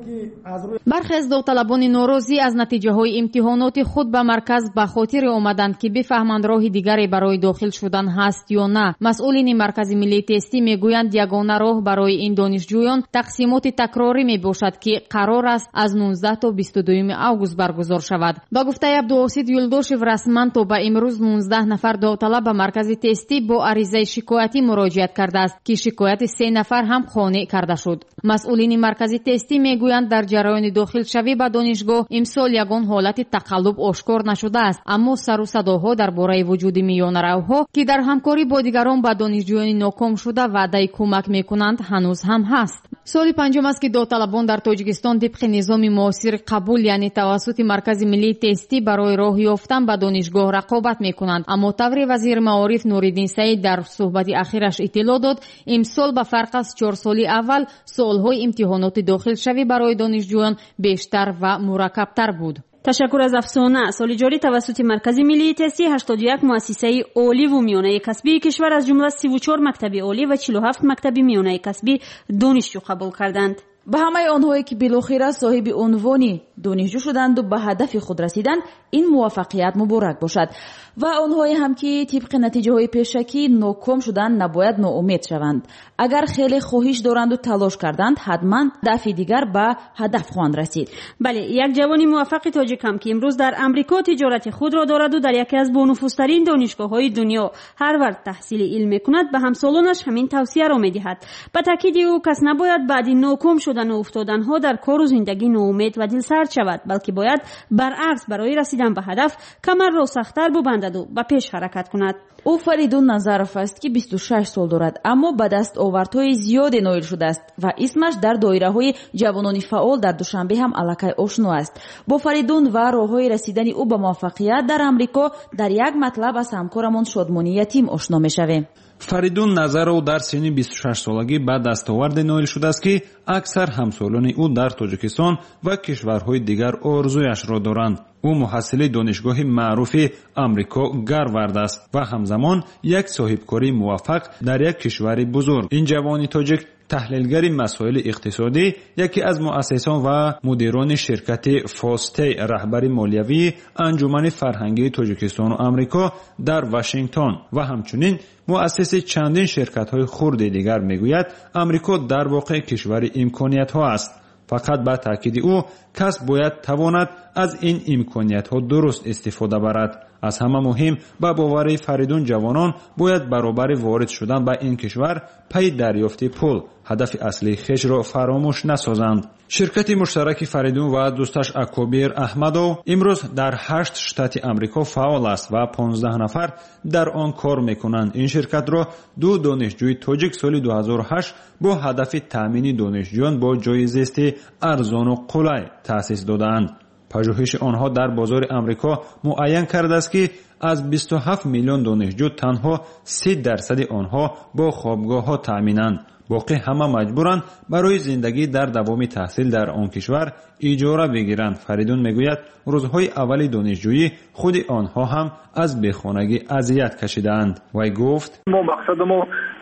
D: бархе аз довталабони норозӣ аз натиҷаҳои имтиҳоноти худ ба марказ ба хотире омаданд ки бифаҳманд роҳи дигаре барои дохил шудан ҳаст ё на. масъулини маркази миллии тестӣ мегӯянд ягона роҳ барои ин донишҷӯён тақсимоти такрорӣ мебошад ки қарор аст аз нуздаҳ то бисту дуюми август баргузор шавад. ба гуфтаи абдувосит юлдошев, расман то ба имрӯз нуздаҳ нафар довталаб ба маркази тестӣ бо аризаи шикоятӣ муроҷиат кардааст ки шикояти се нафар ҳам қонеъ карда шуд. масъулини маркази тестӣ мегӯянд дар ҷараёни дохилшавӣ ба донишгоҳ имсол ягон ҳолати тақаллуб ошкор нашудааст, аммо сару садоҳо дар бораи вуҷуди миёнаравҳо ки дар ҳамкорӣ бо дигарон ба донишҷӯёни ноком шуда ваъдаи кӯмак мекунанд ҳанӯз ҳам ҳаст. соли панҷум аст ки довталабон дар тоҷикистон тибқи низоми муосири қабул, яъне тавассути маркази миллии тестӣ барои роҳ ёфтан ба донишгоҳ рақобат мекунанд. аммо таври вазири маориф Нуриддин Саид дар суҳбати ахираш иттилоъ дод, имсол ба фарқ аз чор соли аввал суолҳои имтиҳоноти дохилшавӣ барои донишҷӯён бештар ва мураккабтар буд.
B: ташаккур аз афсона. соли ҷорӣ тавассути маркази миллии тестӣ ҳаштоду як муассисаи оливу миёнаи касбии кишвар аз ҷумла сиву чор мактаби олӣ ва чилу ҳафт мактаби миёнаи касбӣ донишҷӯ қабул карданд.
M: ба ҳамаи онҳое ки билохира соҳиби унвони донишҷӯ шуданду ба ҳадафи худ расиданд, ин муваффақият муборак бошад. ва онҳое ҳам ки тибқи натиҷаҳои пешакӣ ноком шуданд, набояд ноумед шаванд. агар хеле хоҳиш доранду талош карданд, ҳатман дафъи дигар ба ҳадаф хоҳанд расид.
B: бале, як ҷавони муваффақи тоҷикам ки имрӯз дар амрико тиҷорати худро дораду дар яке аз бонуфузтарин донишгоҳҳои дунё ҳарвард таҳсили илм мекунад, ба ҳамсолонаш ҳамин тавсияро медиҳад. ба таъкиди ӯ, кас набояд баъди ноком шудану уфтоданҳо дар кору зиндагӣ ноумед ва дилсард шавад, балки бояд баръакс барои расидан ба ҳадаф камарро сахттар бубандаду ба пеш ҳаракат кунад.
M: ӯ Фаридун Назаров аст ки бисту шаш сол дорад, аммо ба дастовардҳои зиёде ноил шудааст ва исмаш дар доираҳои ҷавонони фаъол дар Душанбе ҳам аллакай ошно аст. бо Фаридун ва роҳҳои расидани ӯ ба муваффақият дар Амрико дар як матлаб аз ҳамкорамон Шодмони Ятим ошно мешавем.
E: Фаридун Назаров дар синни бисту шаш солагӣ ба дастоварде ноил шудааст ки аксар ҳамсолони ӯ дар Тоҷикистон ва кишварҳои дигар орзуяшро доранд. ӯ муҳассили донишгоҳи маъруфи Амрико Гарвард аст ва ҳамзамон як соҳибкории муваффақ дар як кишвари бузург. ин ҷавони тоҷик таҳлилгари масоили иқтисодӣ, яке аз муассисон ва мудирони ширкати Фостей, раҳбари молиявии анҷумани фарҳангии Тоҷикистону Амрико дар Вашингтон ва ҳамчунин муассиси чандин ширкатҳои хурди дигар мегӯяд, Амрико дар воқеъ кишвари имкониятҳо аст. фақат ба таъкиди ӯ кас бояд тавонад аз ин имкониятҳо дуруст истифода барад. аз ҳама муҳим, ба бовари Фаридун, ҷавонон бояд баробари ворид шудан ба ин кишвар пай дарёфти пул ҳадафи аслии хешро фаромӯш насозанд. ширкати муштараки Фаридун ва дӯсташ Акобир Аҳмадов имрӯз дар ҳашт штати Амрико фаъол аст ва понздаҳ нафар дар он кор мекунанд. ин ширкатро ду донишҷӯи тоҷик соли ду ҳазору ҳашт бо ҳадафи таъмини донишҷӯён бо ҷойи зисти арзону қулай таъсис додаанд. пажӯҳиши онҳо дар бозори Амрико муайян кардааст ки аз бисту ҳафт миллион донишҷӯ танҳо си дарсади онҳо бо хобгоҳҳо таъминанд. боқӣ ҳама маҷбуранд барои зиндагӣ дар давоми таҳсил дар он кишвар иҷора бигиранд. Фаридун мегӯяд, рӯзҳои аввали донишҷӯӣ худи онҳо ҳам аз бехонагӣ азият кашидаанд. вай гуфт:
H: мо мақсадамо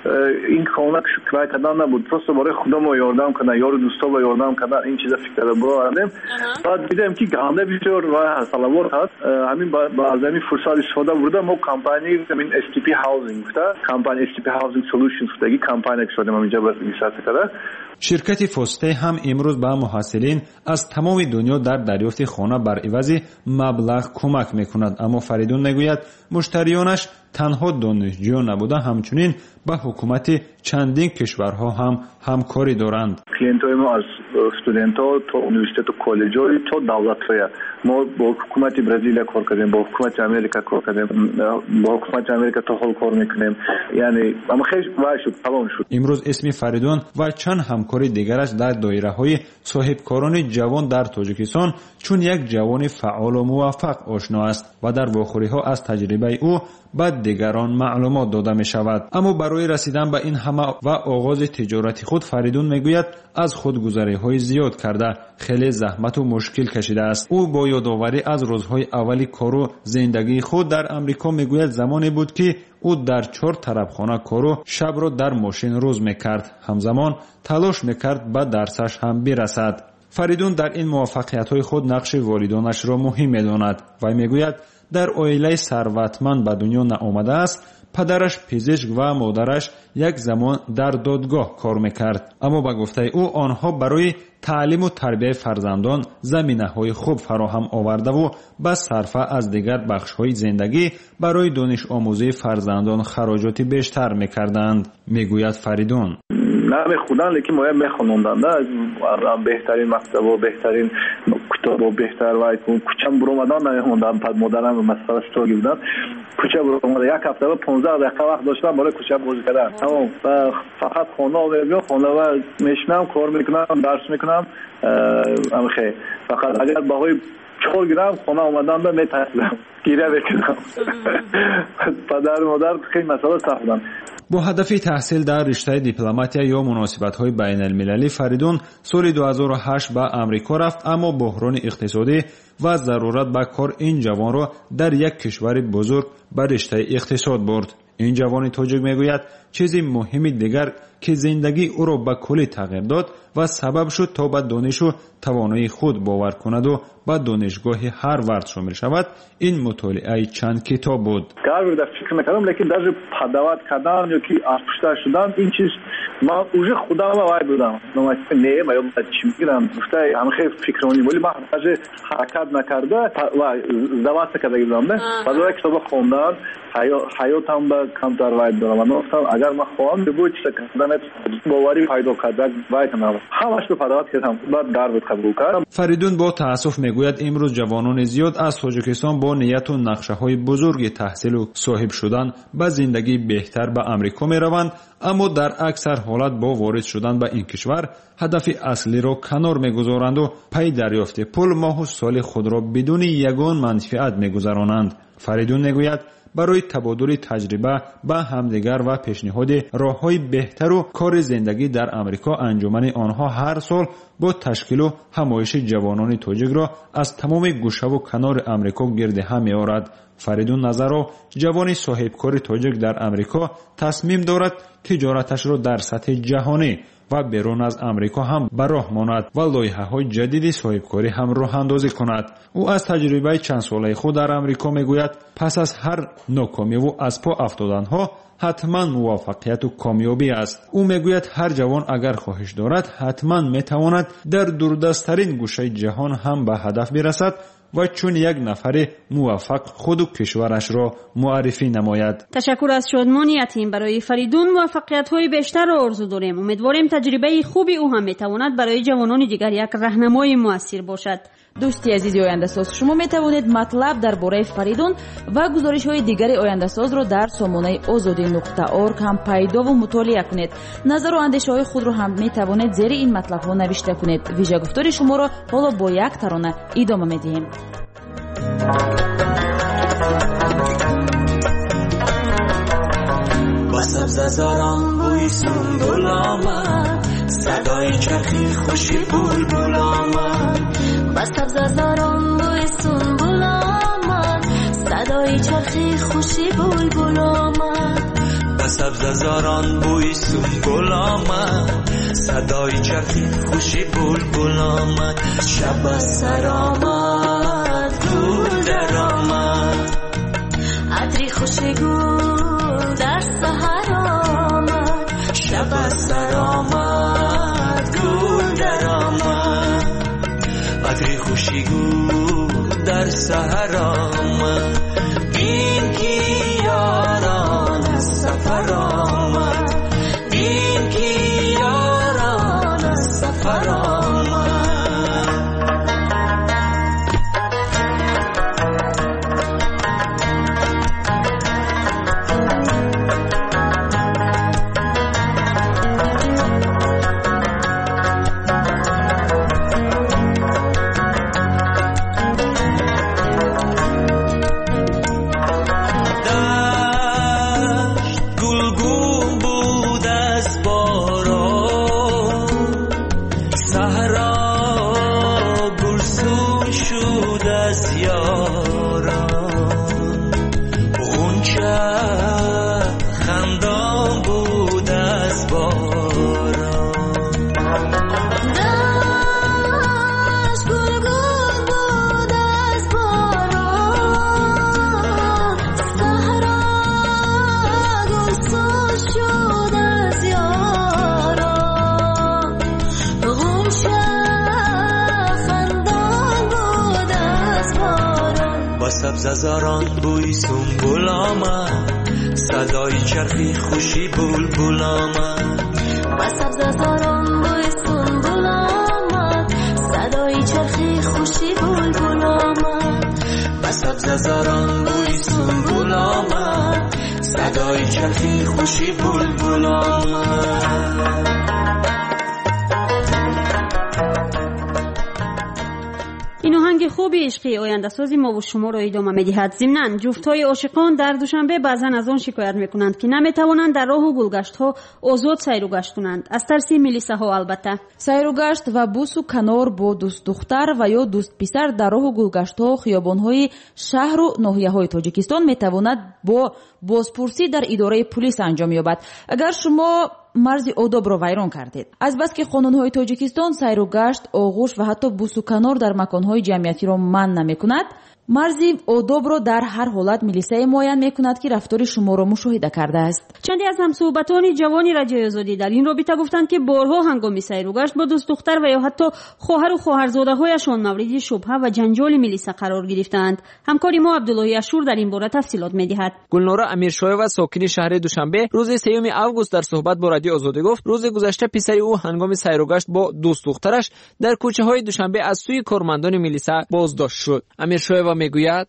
H: این کاملا کاری کردن نبود، پروسته برای خودم رو یاردم کردن، یار دوستا رو یاردم کردن، این چیزا فکر بردیم. بعد دیدم که گنده بسیار و صلوات هست، همین با از این فرصت استفاده بردم. ما کمپانی همین اس تی پی هاوسینگ گفته، کمپانی اس تی پی هاوسینگ سولوشنز گفته، کمپانی که شدیم اینجا باز میسازه کرده.
J: شرکت فوسته هم امروز به محصلین از تمام دنیا در دریافت خانه بر عوض مبلغ کمک میکند. اما فریدون میگوید مشتریانش تنها دانشجو نبوده، همچنین با حکومت چندین کشورها هم همکاری دارند.
H: کلینت‌های ما از استودنت‌ها تا اونیورسیته و کالج‌ها تا دولت‌های ما با حکومت برزیل کار کردیم، با حکومت امریکا کار کردیم، با حکومت امریکا تا حال کار میکنیم. یعنی اما خیلی وای شد، تمام شد.
J: امروز اسم فریدون و چند همکاری دیگرش در دایره‌های صاحبکاران جوان در تاجیکستان چون یک جوان فعال و موفق آشنا است و در واخوری‌ها از تجربه او به دیگران معلومات داده می شود. اما برای رسیدن به این همه و آغاز تجارت خود فریدون میگوید از خودگذری های زیاد کرده، خیلی زحمت و مشکل کشیده است. او با یادآوری از روزهای اولی کار و زندگی خود در امریکا میگوید زمانی بود که او در چهار طرف خانه کار و شب را در ماشین روز میکرد، همزمان تلاش میکرد به درسش هم برسد. فریدون در این موفقیت های خود نقش والدانش را مهم میداند و میگوید در عائله ثروتمند به دنیا نآمده است. پدرش پزشک و مادرش یک زمان در دادگاه کار میکرد، اما به گفته او آنها برای تعلیم و تربیت فرزندان زمینه های خوب فراهم آورده و به صرفه از دیگر بخش های زندگی برای دانش آموزی فرزندان خراجات بیشتر میکردند. میگوید فریدون
H: نمیخوندن لیکن باید میخوندن، بهترین مکتب و بهترین کتاب و بهتر و کوچم برومدن نمیخوندن. پس مادرم مسئله شتاگی بودن، کوچه برومدن یک هفته و پانزده دقیقه وقت داشتم برای کوچه بازی کردن. اما فقط خانه و میام خانه و میشنم، کار میکنم، درس میکنم. اما خیلی فقط اگر باقی چهار گرم خانه آمدن به میترسیدم گیره بکنم. پدر مادر خیلی مسئله سخت بودن.
J: با هدف تحصیل در رشته دیپلماتیا یا مناسبت‌های بین المللی فریدون سال دو هزار و هشت به امریکا رفت، اما بحران اقتصادی و ضرورت به کار این جوان را در یک کشور بزرگ به رشته اقتصاد برد. این جوان تاجیک میگوید چیزی مهمی دیگر که زندگی او را به کلی تغییر داد و سبب شد تا به دانش و توانایی خود باور کند و به دانشگاه هاروارد شامل شود، این مطالعه چند کتاب بود.
H: کار در فکر میکردم لیکن در پدوات کردن یا که افشته شدن این چیز ما اوج خودم وای بودم نمیشه نه ما چی میگم گفته هم خیلی فکرانی ولی ما حاجه حرکت نکرده و زواج کرده بودم. نه بعد کتاب خوندم حیاتم به کمتر وای دارم. من گفتم اگر ما خواهم بود چه کردن باوری پیدا کرده وای کنم، همش به پدوات کردم. بعد در بود قبول کردم.
J: فریدون با تاسف میگوید امروز جوانان زیاد از تاجیکستان با نیت و نقشه‌های بزرگ تحصیل و صاحب شدن به زندگی بهتر به امریکا میروند، اما در اکثر حالت با وارد شدن به این کشور هدف اصلی را کنار میگذارند و پی دریافت پول ماه و سال خود را بدون یگان منفعت میگذرانند. فریدون میگوید برای تبادل تجربه با همدیگر و پیشنهاد راه‌های بهتر و کار زندگی در امریکا انجمن آنها هر سال با تشکیل و همایش جوانان تاجیک را از تمام گوشه و کنار امریکا گرد هم می‌آورد. فریدون نظرو جوانی صاحبکار تاجیک در امریکا تصمیم دارد تجارتش را در سطح جهانی و بیرون از امریکا هم به راه ماند و لایحه‌های جدید صاحبکاری هم راه اندازی کند. او از تجربه چند ساله خود در امریکا میگوید پس از هر ناکامی و از پا افتادنها حتما موفقیت و کامیابی است. او میگوید هر جوان اگر خواهش دارد حتما میتواند در دوردستترین گوشه جهان هم به هدف برسد و چون یک نفر موفق خود و کشورش را معرفی نماید.
B: تشکر از شادمانیتیم برای فریدون. موفقیت‌های بیشتر را آرزو داریم. امیدواریم تجربه خوبی او هم میتواند برای جوانان دیگر یک راهنمای موثر باشد.
P: دوستی عزیزی آینده‌ساز، شما میتوانید مطلب درباره فریدون و گزارش‌های دیگر آینده‌ساز را در سامانه آزادی نقطه اورگ هم پیدا و مطالعه کنید. نظر و اندیشه‌های خود را هم میتوانید زیر این مطلب‌ها نوشته کنید. ویژه گفتار شما را حالا با یک ترانه ادامه میدهیم.
K: با سبززاران بوی سنبول آمد، صدای چرخی خوشی بلبل آمد.
W: با سبززاران بوی سنبول آمد، صدای چرخی خوشی بلبل آمد.
K: با سبززاران بوی سنبول آمد صدای چرخی خوشی بلبل آمد شب از سر آمد گل در آمد عطری خوشی گل در سحر آمد شب از سر آمد گل در آمد عطری خوشی گل در سحر آمد این کی یاران از سفر آمد این کی یاران از سفر آمد سبززاران بوی سنبول آمد صدای چرخی خوشی بلبل آمد
R: با سبززاران بوی سنبول آمد صدای چرخی خوشی بلبل آمد
K: با سبززاران بوی سنبول آمد صدای چرخی خوشی بلبل آمد
B: این آهنگ خوبی عشقی آینده سازی ما و شما را ادامه می‌دهد. ضمناً جفت‌های عاشقان در دوشنبه بعضاً از آن شکایت می‌کنند که نمی‌توانند در راه و گلگشت‌ها آزاد سیر و گشت کنند، از ترس میلیسه‌ها. البته
P: سیر و گشت و بوس و کنار با دوست دختر و یا دوست پسر در راه و گلگشت‌ها خیابان‌های شهر و ناحیه‌های تاجیکستان می‌تواند با بازپرسی در اداره پلیس انجام یابد. اگر شما مرز آداب را ویران کردید، از بس که قانون‌های تاجیکستان سیر و گشت، آغوش و حتی بوس و کنار در مکان‌های جمعیتی را منع نمی‌کند، مرز آداب را در هر حالت میلیسه معین می‌کند که رفتار شما را مشاهده کرده است.
B: چندی از همصحبتان جوانی رجای آزادی در این رابطه گفتند که بارها هنگام سیر و گشت با دوست دختر و یا حتی خواهر و خواهرزاده‌هایشان مورد شبهه و جنجال میلیسه قرار گرفتند. همکاری ما عبداللهی اشور در این باره تفصیلات می‌دهد.
C: گلنورا امیرشایوا ساکن شهر دوشنبه روز سوم آگوست در صحبت با رادیو آزادی گفت روز گذشته پسر او هنگام سیر و گشت با دوست دخترش در کوچه‌های دوشنبه از سوی کارمندان میلیسه بازداشت شد. امیرشایوا میگوید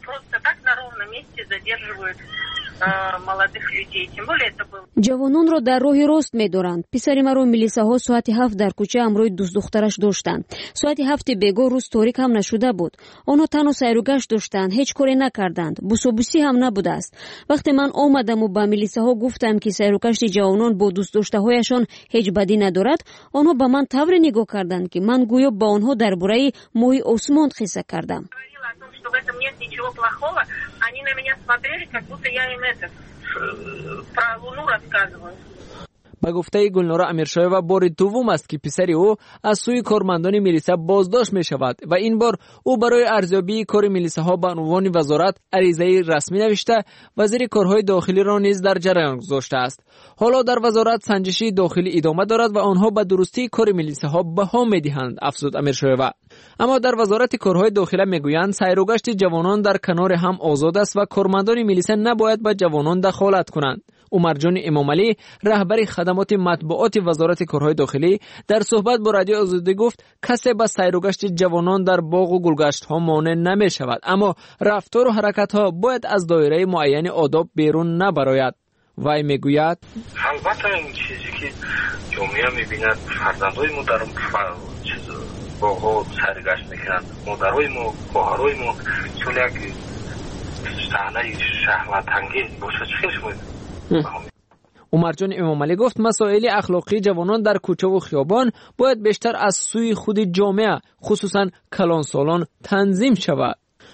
N: جوانان را در راه راست می‌دارند. پسر مرا میلیسه‌ها ساعت هفت در کوچه امروی دوست دخترش داشتند. ساعت هفت بیگاه روز تاریک هم نشده بود. آنها تنها سیر و گشت داشتند، هیچ کاری نکردند. بوسوبوسی هم نبوده است. وقتی من آمدم و با میلیسه‌ها گفتم که سیر و گشت جوانان با دوست داشته‌هایشان هیچ بدی ندارد، آنها به من طوری نگاه کردند که من گویا با آنها درباره ماه آسمان قصه کردم.
O: В этом нет ничего плохого. Они на меня смотрели, как будто я им это про Луну рассказываю.
C: به گفته گلنورا امیرشایوا بار دوم است که پسر او از سوی کارمندان میلیسه بازداشت می شود و این بار او برای ارزیابی کار میلیسه ها به عنوان وزارت عریضه رسمی نوشته وزیر کارهای داخلی را نیز در جریان گذاشته است. حالا در وزارت سنجشی داخلی ادامه دارد و آنها به درستی کار میلیسه ها بها میدهند، افزود امیرشایوا. اما در وزارت کارهای داخلی میگویند سیر و گشت جوانان در کنار هم آزاد است و کارمندان میلیسه نباید به جوانان دخالت کنند. عمرجان امامعلی رهبر خدمات مطبوعات وزارت کارهای داخلی در صحبت با رادیو آزادی گفت کسی به سیر و گشت جوانان در باغ و گلگشت ها مانع نمی شود، اما رفتار و حرکت ها باید از دایره معین آداب بیرون نبراید. وی میگوید
Q: البته این چیزی که جامعه میبیند فرزندای ما در چیز باغ ها سیر و گشت میکنند، مادرای ما، خواهرای ما، چون یک صحنه شهوت انگیز باشه چه شما
C: عمرجان امامعلی گفت مسائل اخلاقی جوانان در کوچه و خیابان باید بیشتر از سوی خود جامعه خصوصا کلانسالان تنظیم شود.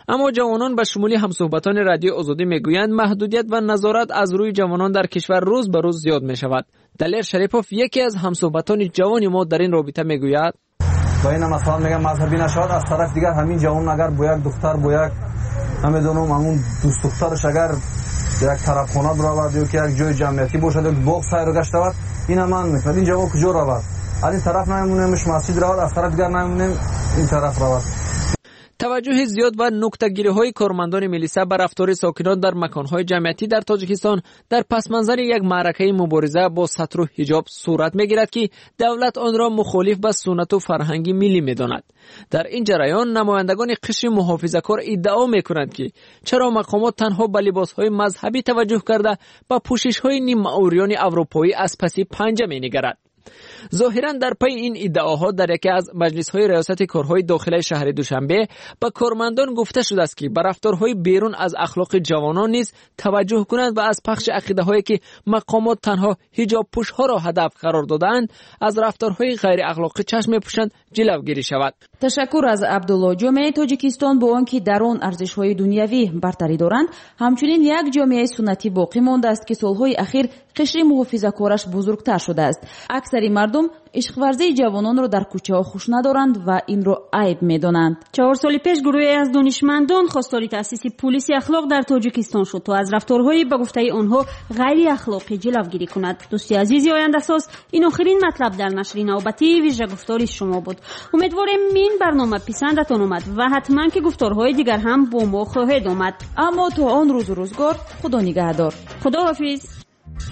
I: اما جوانان به شمولی همصحبتان رادیو آزادی میگویند محدودیت و نظارت از روی جوانان در کشور روز به روز زیاد می شود. دلیر شریفوف یکی از همصحبتان جوان ما در این رابطه میگوید
S: با این مثلا میگم مذهبی نشود، از طرف دیگر همین جوان اگر با یک دختر با یک نمیدونم همون دوست دخترش اگر یک طرف خانه برود یا که یک جای جمعیتی باشد یک باغ سیر و گشت رود، این من میکنه این جوان کجا رود؟ از این طرف نمیمونیمش مسجد رود، از طرف دیگر نمیمونیم این طرف رود.
I: توجه زیاد و نکته‌گیری‌های کارمندان ملیسا به رفتار ساکنان در مکان‌های جمعیتی در تاجیکستان در پس‌منظر یک معرکه مبارزه با ستر و حجاب صورت می‌گیرد که دولت آن را مخالف با سنت و فرهنگ ملی می‌داند. در این جریان نمایندگان قشر محافظه‌کار ادعا می‌کنند که چرا مقامات تنها به لباس‌های مذهبی توجه کرده به پوشش‌های نیم معموریان اروپایی از پس پنجه می‌نگرند. ظاهراً در پی این ادعاها در یکی از مجلس‌های ریاست کارهای داخلی شهر دوشنبه به کارمندان گفته شده است که به رفتارهای بیرون از اخلاق جوانان نیز توجه کنند و از پخش عقیده‌هایی که مقامات تنها حجاب پوش‌ها را هدف قرار دادند از رفتارهای غیر اخلاقی چشم می‌پوشند جلوگیری شود.
P: تشکر از عبدالله. جامعه تاجیکستان با آنکه در آن ارزش‌های دنیوی برتری دارند، همچنین یک جامعه سنتی باقی مانده است که سال‌های اخیر قشر محافظه‌کارش بزرگتر شده است. اکثر مردم عشق ورزی جوانان را در کوچه‌ها خوش ندارند و این را عیب می‌دانند.
B: چهار سال پیش گروهی از دانشمندان خواستار تأسیس پلیس اخلاق در تاجیکستان شد تا از رفتارهای به گفته آنها غیر اخلاقی جلوگیری کند. دوستی عزیزی آینده ساز، این آخرین مطلب در نشر نوبتی ویژه گفتاری شما بود. امیدوارم این برنامه پسندتان آمد و حتما که گفتارهای دیگر هم با ما خواهید آمد.
P: اما تا آن روز و روزگار خدا نگهدار.
B: خدا حافظ.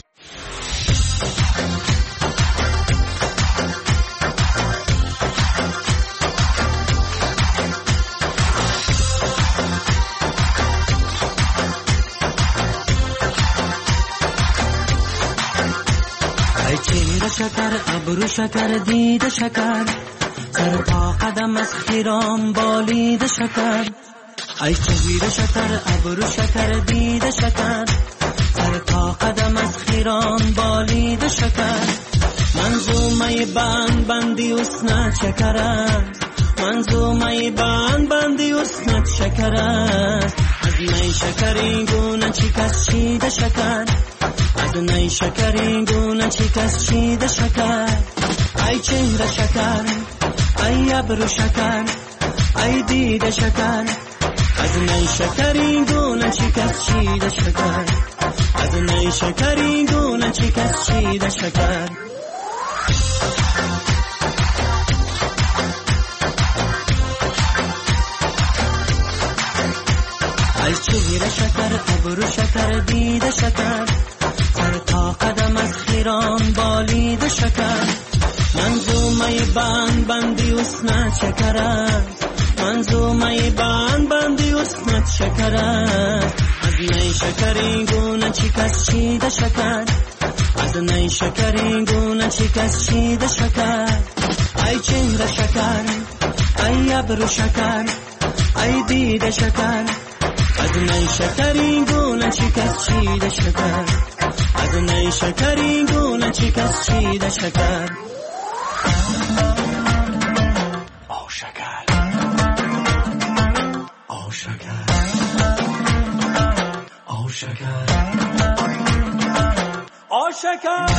K: ای چهره شکر ابرو شکر دیده شکر سر تا قدم از خیران بالید شکر ای چهره شکر ابرو شکر دیده شکر سر تا قدم از خیران بالید شکر منظومه بند بندی اسنت شکر است منظومه بند بندی اسنت شکر است از نی شکری گونه چی کس چیده شکر از نی شکری گونه چی کس چیده شکر ای چهره شکر ای ابرو شکر ای دیده شکر از نی شکری گونه چی کس چیده شکر از نی شکری گونه چی کس چیده شکر ای چهره شکر ابرو شکر دیده شکر سر تا قدم از خیران بالید شکر منظومه بند بندی اسنت شکر است منظومه بند بندی اسنت شکر است از نی شکری گونه چی کس چیده شکر از نی شکری گونه چی کس چیده شکر ای چهره شکر ای ابرو شکر ای دیده شکر از نی شکری گونه چی کس چیده شکر از نی شکری گونه چی کس چیده شکر آو شکر آو شکر آو شکر آو شکر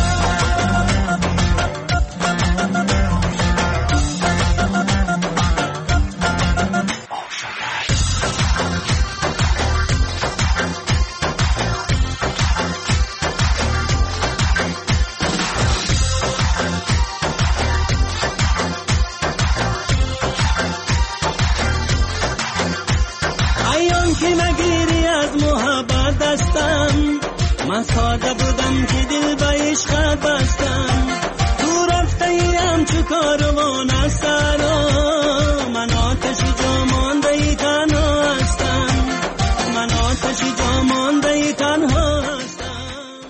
K: من ساده بودم که دل به عشقت بستم تو رفته ایم چو کاروان از سرا من آتش جا مانده ای تنها هستم من آتش جا مانده ای تنها هستم.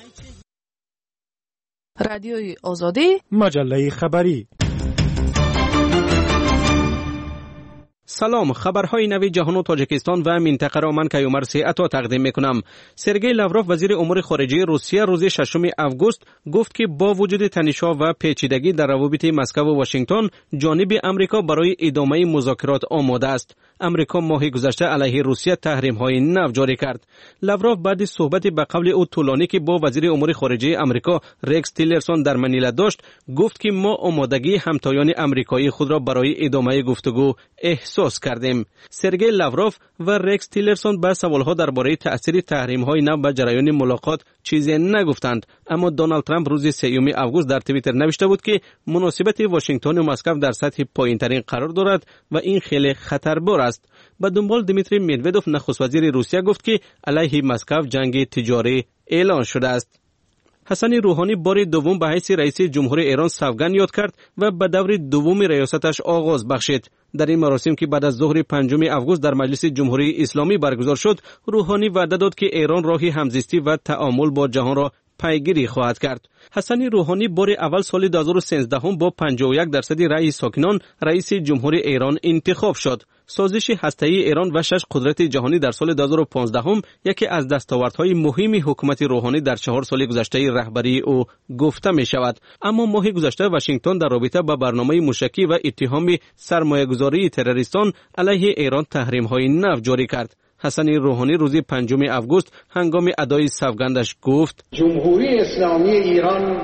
U: رادیوی آزادی
L: مجله خبری
C: سلام، خبرهای نوی جهان و تاجیکستان و منطقه را من کیومر سیعتا تقدیم میکنم. سرگئی لاوروف وزیر امور خارجه روسیه روز ششم آگوست گفت که با وجود تنش‌ها و پیچیدگی در روابط مسکو و واشنگتن، جانب امریکا برای ادامه مذاکرات آماده است. امریکا ماه گذشته علیه روسیه تحریم‌های نو جاری کرد. لاوروف بعد صحبت به قول او طولانی که با وزیر امور خارجه امریکا رکس تیلرسون در منیلا داشت، گفت که ما آمادگی همتایان امریکایی خود را برای ادامه گفتگو احساس کردیم. سرگئی لاوروف و رکس تیلرسون به سوالها درباره تأثیر تحریم‌های نو به جریان ملاقات چیزی نگفتند، اما دونالد ترامپ روز سوم آگوست در توییتر نوشته بود که مناسبت واشنگتن و مسکو در سطح پایین‌ترین قرار دارد و این خیلی خطربار است. به دنبال دیمیتری مدودوف نخست وزیر روسیه گفت که علیه مسکو جنگ تجاری اعلان شده است. حسن روحانی بار دوم به حیث رئیس جمهور ایران سوگند یاد کرد و به دور دوم ریاستش آغاز بخشید. در این مراسم که بعد از ظهر پنجم آگوست در مجلس جمهوری اسلامی برگزار شد، روحانی وعده داد که ایران راهی همزیستی و تعامل با جهان را پیگیری خواهد کرد. حسن روحانی بار اول سال دو هزار و سیزده هم با پنجاه و یک درصد رأی ساکنان رئیس جمهور ایران انتخاب شد. سازش هسته‌ای ایران و شش قدرت جهانی در سال دو هزار و پانزده هم یکی از دستاوردهای مهم حکومت روحانی در چهار سال گذشته رهبری او گفته می شود. اما ماه گذشته واشنگتن در رابطه با برنامه موشکی و اتهام سرمایه‌گذاری تروریستان علیه ایران تحریم‌های نو جاری کرد. حسن روحانی روز پنجم آگوست هنگام ادای سوگندش گفت:
A: جمهوری اسلامی ایران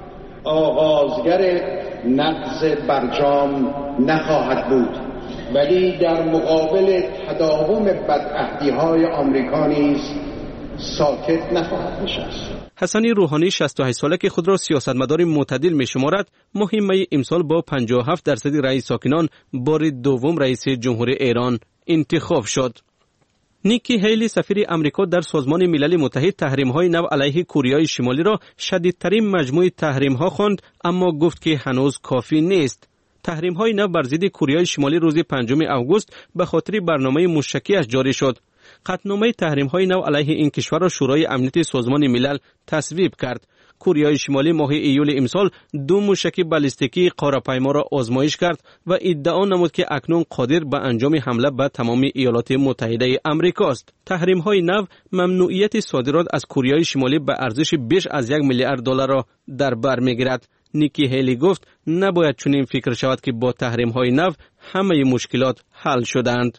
A: آغازگر نقض برجام نخواهد بود، ولی در مقابل تداوم بدعهدی‌های آمریکا نیز ساکت نخواهد نشست.
C: حسن روحانی شصت و هشت ساله که خود را سیاستمدار معتدل می‌شمارد، مهمه امسال با پنجاه و هفت درصد رأی ساکنان بار دوم رئیس جمهور ایران انتخاب شد. نیکی هیلی سفیر امریکا در سازمان ملل متحد تحریم‌های نو علیه کره شمالی را شدیدترین مجموعه تحریم‌ها خواند، اما گفت که هنوز کافی نیست. تحریم‌های نو بر ضد کره شمالی روز پنجم آگوست به خاطر برنامه موشکی‌اش جاری شد. قطعنامه تحریم‌های نو علیه این کشور را شورای امنیت سازمان ملل تصویب کرد. کره شمالی ماه ایول امسال دو موشک بالستیکی قاره‌پیما را آزمایش کرد و ادعا نمود که اکنون قادر به انجام حمله به تمام ایالات متحده آمریکا است. تحریم‌های نو ممنوعیت صادرات از کره شمالی به ارزش بیش از یک میلیارد دلار را در بر می‌گیرد. نیکی هیلی گفت نباید چنین فکر شود که با تحریم‌های نو همه مشکلات حل شدند.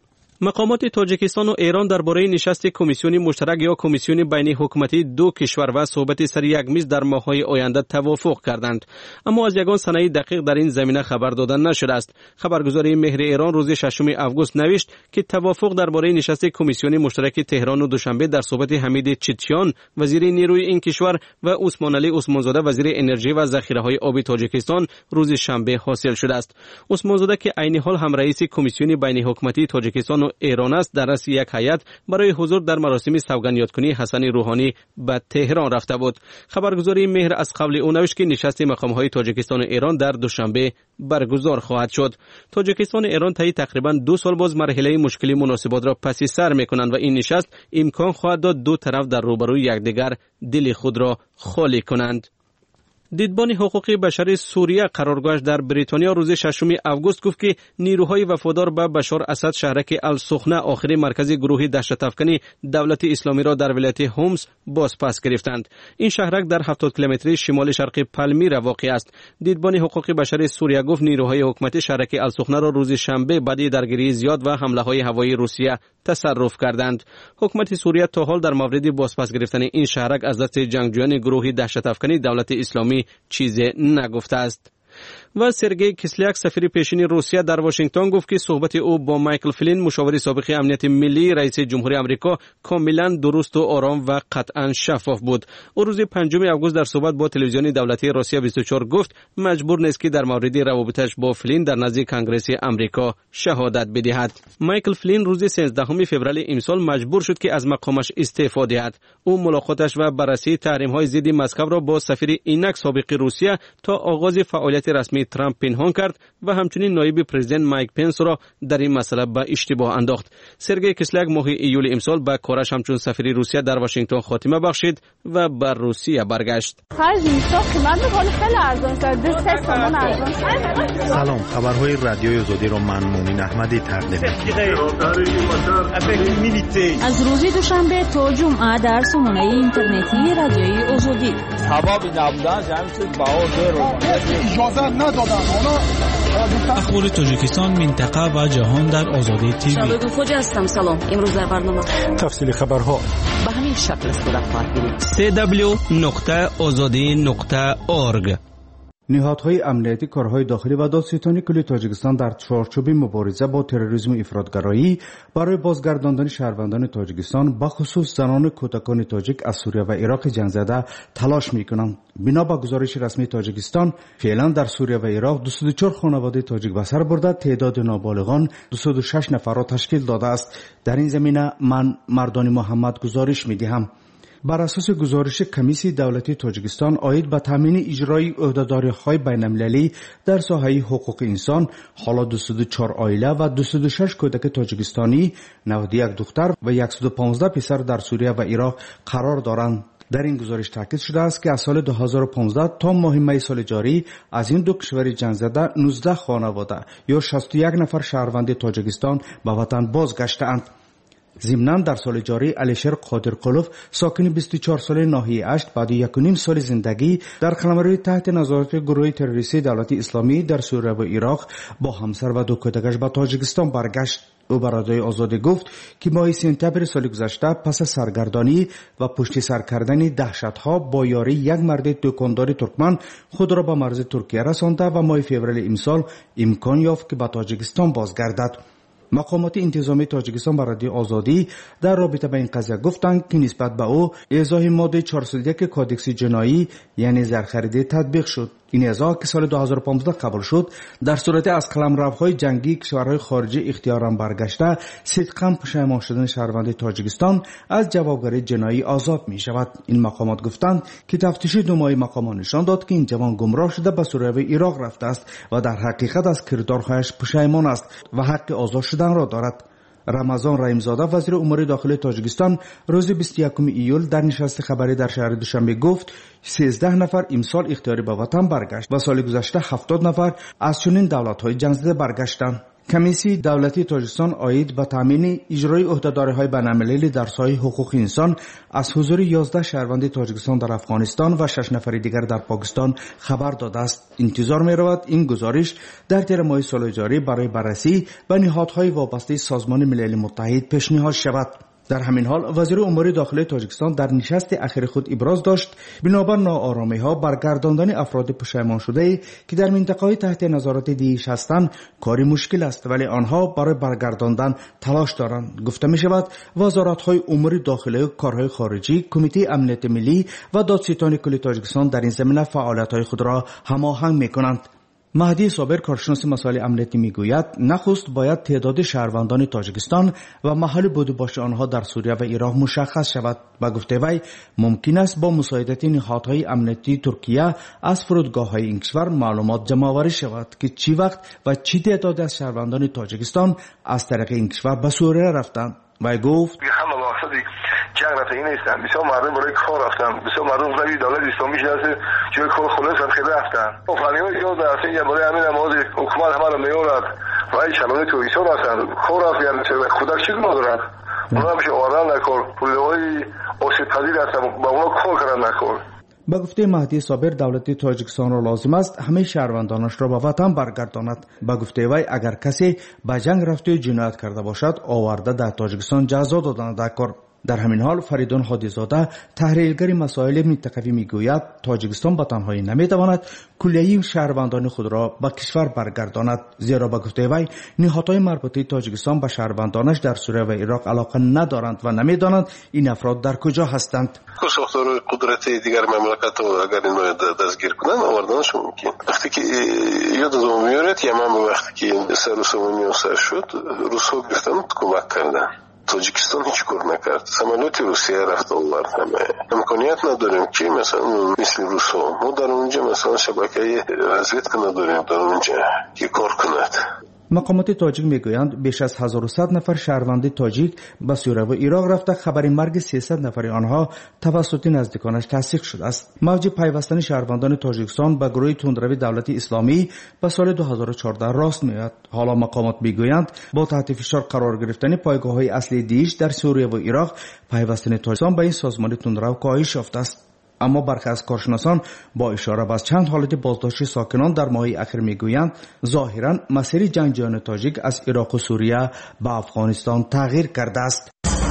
C: مقامات تاجیکستان و ایران درباره نشست کمیسیون مشترک یا کمیسیون بین حکومتی دو کشور و صحبت سر یک میز در ماه‌های آینده توافق کردند، اما از یگان سند دقیق در این زمینه خبر داده نشده است. خبرگزاری مهر ایران روز ششم آگوست نوشت که توافق درباره نشست کمیسیون مشترک تهران و دوشنبه در صحبت حمید چیتیان وزیر نیروی این کشور و عثمان علی عثمانزاده وزیر انرژی و ذخیره‌های آبی تاجیکستان روز شنبه حاصل شده است. عثمانزاده که عین حال هم رئیس کمیسیون بین حکومتی تاجیکستان ایران است، در رأس یک هیئت برای حضور در مراسم سوگند یادکنی حسن روحانی به تهران رفته بود. خبرگزاری مهر از قبل او نوشت که نشست مقام‌های تاجیکستان و ایران در دوشنبه برگزار خواهد شد. تاجیکستان و ایران طی تقریباً دو سال باز مرحله مشکلی مناسبات را پس سر می‌کنند و این نشست امکان خواهد داد دو طرف در روبروی یکدیگر دل خود را خالی کنند. دیدبان حقوق بشر سوریه قرارگاهش در بریتانیا روز ششم آگوست گفت که نیروهای وفادار به بشار اسد شهرک السخنه آخرین مرکز گروه دهشت افکنی دولت اسلامی را در ولایت هومس باز پس گرفتند. این شهرک در هفتاد کیلومتری شمال شرقی پالمیرا واقع است. دیدبان حقوق بشر سوریه گفت نیروهای حکومتی شهرک السخنه را روز شنبه بعد درگیری زیاد و حمله‌های هوایی روسیه تصرف کردند. حکومت سوریه تا حال در مورد بازپس گرفتن این شهرک از دست جنگجویان گروه دهشت افکنی دولت اسلامی چیزی نگفته است. و سرگئی کسلیاک سفیر پیشین روسیه در واشنگتن گفت که صحبت او با مایکل فلین مشاور سابق امنیت ملی رئیس جمهوری آمریکا کاملا درست و آرام و قطعا شفاف بود. او روز پنجم آگوست در صحبت با تلویزیون دولتی روسیه بیست و چهار گفت مجبور نیست که در مورد روابطش با فلین در نزد کنگره آمریکا شهادت بدهد. مایکل فلین روز سیزدهم فوریه امسال مجبور شد که از مقامش استعفا دهد. او ملاقاتش و بررسی تحریم‌های ضد مسکو را با سفیر اینک سابق روسیه تا آغاز فعالیت مسئولیت رسمی ترامپ پنهان کرد و همچنین نایب پرزیدنت مایک پنس را در این مسئله به اشتباه انداخت. سرگئی کسلیاک ماه ایول امسال به کارش همچون سفیر روسیه در واشنگتن خاتمه بخشید و بر روسیه برگشت.
G: سلام، خبرهای رادیوی آزادی را من مومن احمدی تقدیم می‌کنم.
B: از روز دوشنبه تا جمعه در سامانه اینترنتی رادیوی آزادی.
T: اخبار تاجیکستان، منطقه و جهان در آزادی تیوی.
V: شبکه خوج هستم. سلام. امروز در برنامه
G: تفصیل خبرها
V: به همین شکل صورت خواهد گرفت.
T: دبلیو دبلیو دبلیو نقطه آزادی نقطه اورگ.
G: نهادهای امنیتی، کارهای داخلی و دادستانی کل تاجیکستان در چارچوب مبارزه با تروریسم و افراطگرایی برای بازگرداندن شهروندان تاجیکستان به خصوص زنان کودکان تاجیک از سوریه و عراق جنگ زده تلاش می‌کنند. بنا به گزارش رسمی تاجیکستان، فعلا در سوریه و عراق دویست و دو و چهار خانواده تاجیک به سر برده تعداد نابالغان دویست و دو و شش نفر را تشکیل داده است. در این زمینه من مردان محمد گزارش می‌دهم. بر اساس گزارش کمیسیون دولتی تاجیکستان عاید به تامین اجرای عهدهداری‌های بین‌المللی در ساحه حقوق انسان، حالا دویست و دو و چهار عائله و دویست و دو و شش کودک تاجیکستانی، نود و یک دختر و صد و پانزده پسر در سوریه و عراق قرار دارند. در این گزارش تاکید شده است که از سال دو هزار و پانزده تا ماه می سال جاری از این دو کشور جنگ زده نوزده خانواده یا شصت و یک نفر شهروند تاجیکستان به وطن بازگشته‌اند. ضمناً در سال جاری علیشر قادرقلوف ساکن بیست و چهار ساله ناحیه اشت بعد یک و نیم سال زندگی در قلمرو تحت نظارت گروه تروریستی دولت اسلامی در سوریه و عراق با همسر و دو کودکش به تاجیکستان برگشت. او به رادیوی آزادی گفت که ماه سپتامبر سال گذشته پس سرگردانی و پشت سر کردن دهشت‌ها با یاری یک مرد دکاندار ترکمن خود را به مرز ترکیه رسانده و ماه فوریه امسال امکان یافت که به تاجیکستان بازگردد. مقامات انتظامی تاجیکستان بر رادیو آزادی در رابطه با این قضیه گفتند که نسبت به او اعضای ماده چهارصد و یک کودکس جنایی یعنی زرخرید تطبیق شد. این اعضا که سال دو هزار و پانزده قبول شد در صورت از قلمروهای جنگی کشورهای خارجی اختیاراً برگشته صدقاً پشیمان شدن شهروند تاجیکستان از جوابگری جنایی آزاد می شود. این مقامات گفتند که تفتیش دو ماهه مقامان نشان داد که این جوان گمراه شده به سوریه و عراق رفته است و در حقیقت از کردارهایش پشیمان است و حق آزاد شدن را دارد. رمضان رحیمزاده وزیر امور داخلی تاجیکستان روز بیست و یکم ایول در نشست خبری در شهر دوشنبه گفت سیزده نفر امسال اختیاری به وطن برگشت و سال گذشته هفتاد نفر از چنین دولت‌های جنگ زده برگشتند. کمیسیون دولتی تاجیکستان عاید به تامین اجرای عهدهداری‌های بین‌المللی در ساحه حقوق انسان از حضور یازده شهروند تاجیکستان در افغانستان و شش نفر دیگر در پاکستان خبر داده است. انتظار می‌رود این گزارش در تیر ماه سال جاری برای بررسی به نهادهای وابسته سازمان ملل متحد پیشنهاد شود. در همین حال وزیر امور داخلی تاجیکستان در نشست اخیر خود ابراز داشت بنابر ناآرامی‌ها برگرداندن افراد پشیمان شده که در منطقه‌های تحت نظارت دیش هستند کاری مشکل است، ولی آنها برای برگرداندن تلاش دارند. گفته می شود وزارت‌های امور داخلی و کارهای خارجی، کمیته امنیت ملی و دادستانی کل تاجیکستان در این زمینه فعالیت‌های خود را هماهنگ می‌کنند. مهدی صابر کارشناس مسائل امنیتی میگوید نخست باید تعداد شهروندان تاجیکستان و محل بودباش آنها در سوریه و عراق مشخص شود. با گفته وی ممکن است با مساعدت نهادهای امنیتی ترکیه از فرودگاه‌های این کشور معلومات جمع‌آوری شود که چی وقت و چی تعداد از شهروندان تاجیکستان از طریق این کشور به سوریه رفتند. وی گفت
X: جنگ رفته این نیستن، بسیار مردم برای کار رفتن، بسیار مردم روی دولت اسلامی شده جای کار خلاص هم خیلی رفتن. افغانی‌ها زیاد هستن یا برای همین نماز حکومت همه رو میارد و این چلونه تویسان هستن کار رفت یعنی خودک چیز ندارد اونا بشه آردن نکار پوله‌های آسیب پذیر هستن با اونا کار کردن نکار.
G: با گفته مهدی صابر دولت تاجیکستان را لازم است همه شهروندانش را به وطن برگرداند. با گفته وی اگر کسی به جنگ رفته جنایت کرده باشد آورده در تاجیکستان جزا دادن در کار. در همین حال فریدون هادیزاده تحلیلگر مسائل منطقوی میگوید تاجیکستان به تنهایی نمیتواند کلیه شهروندان خود را به کشور برگرداند، زیرا به گفته وی نهادهای مربوطه تاجیکستان به شهروندانش در سوریه و عراق علاقه ندارند و نمیدانند این افراد در کجا هستند.
X: ساختار قدرت دیگر مملکت اگر اینو دستگیر کنند آوردنش ممکن. وقتی که یادم میاد یمن وقتی که سر و سامانی سر شد روس‌ها گفتن کمک کردن تاجیکستان هیچ کار نکرد. سمالات روسیه رفت آورد. همه امکانیت نداریم که مثلا مثل روسا ما در اونجا مثلا شبکه رازویدک نداریم در اونجا که کار کند.
G: مقامات تاجیک میگویند بیش از هزار و صد نفر شهروند تاجیک به سوریه و عراق رفته. خبر مرگ سیصد نفر آنها توسط نزدیکانش تصدیق شده است. موج پیوستن شهروندان تاجیکستان به گروه تندروی دولت اسلامی به سال دو هزار و چهارده راست میاد. حالا مقامات میگویند با تحت فشار قرار گرفتن پایگاه‌های اصلی دیش در سوریه و عراق پیوستن تاجیکستان به این سازمان تندرو کاهش یافته است. اما برخی از کارشناسان با اشاره به چند حالت بازداشت ساکنان در ماه اخیر میگویند ظاهرا مسیر جنگجویان تاجیک از عراق و سوریه به افغانستان تغییر کرده است.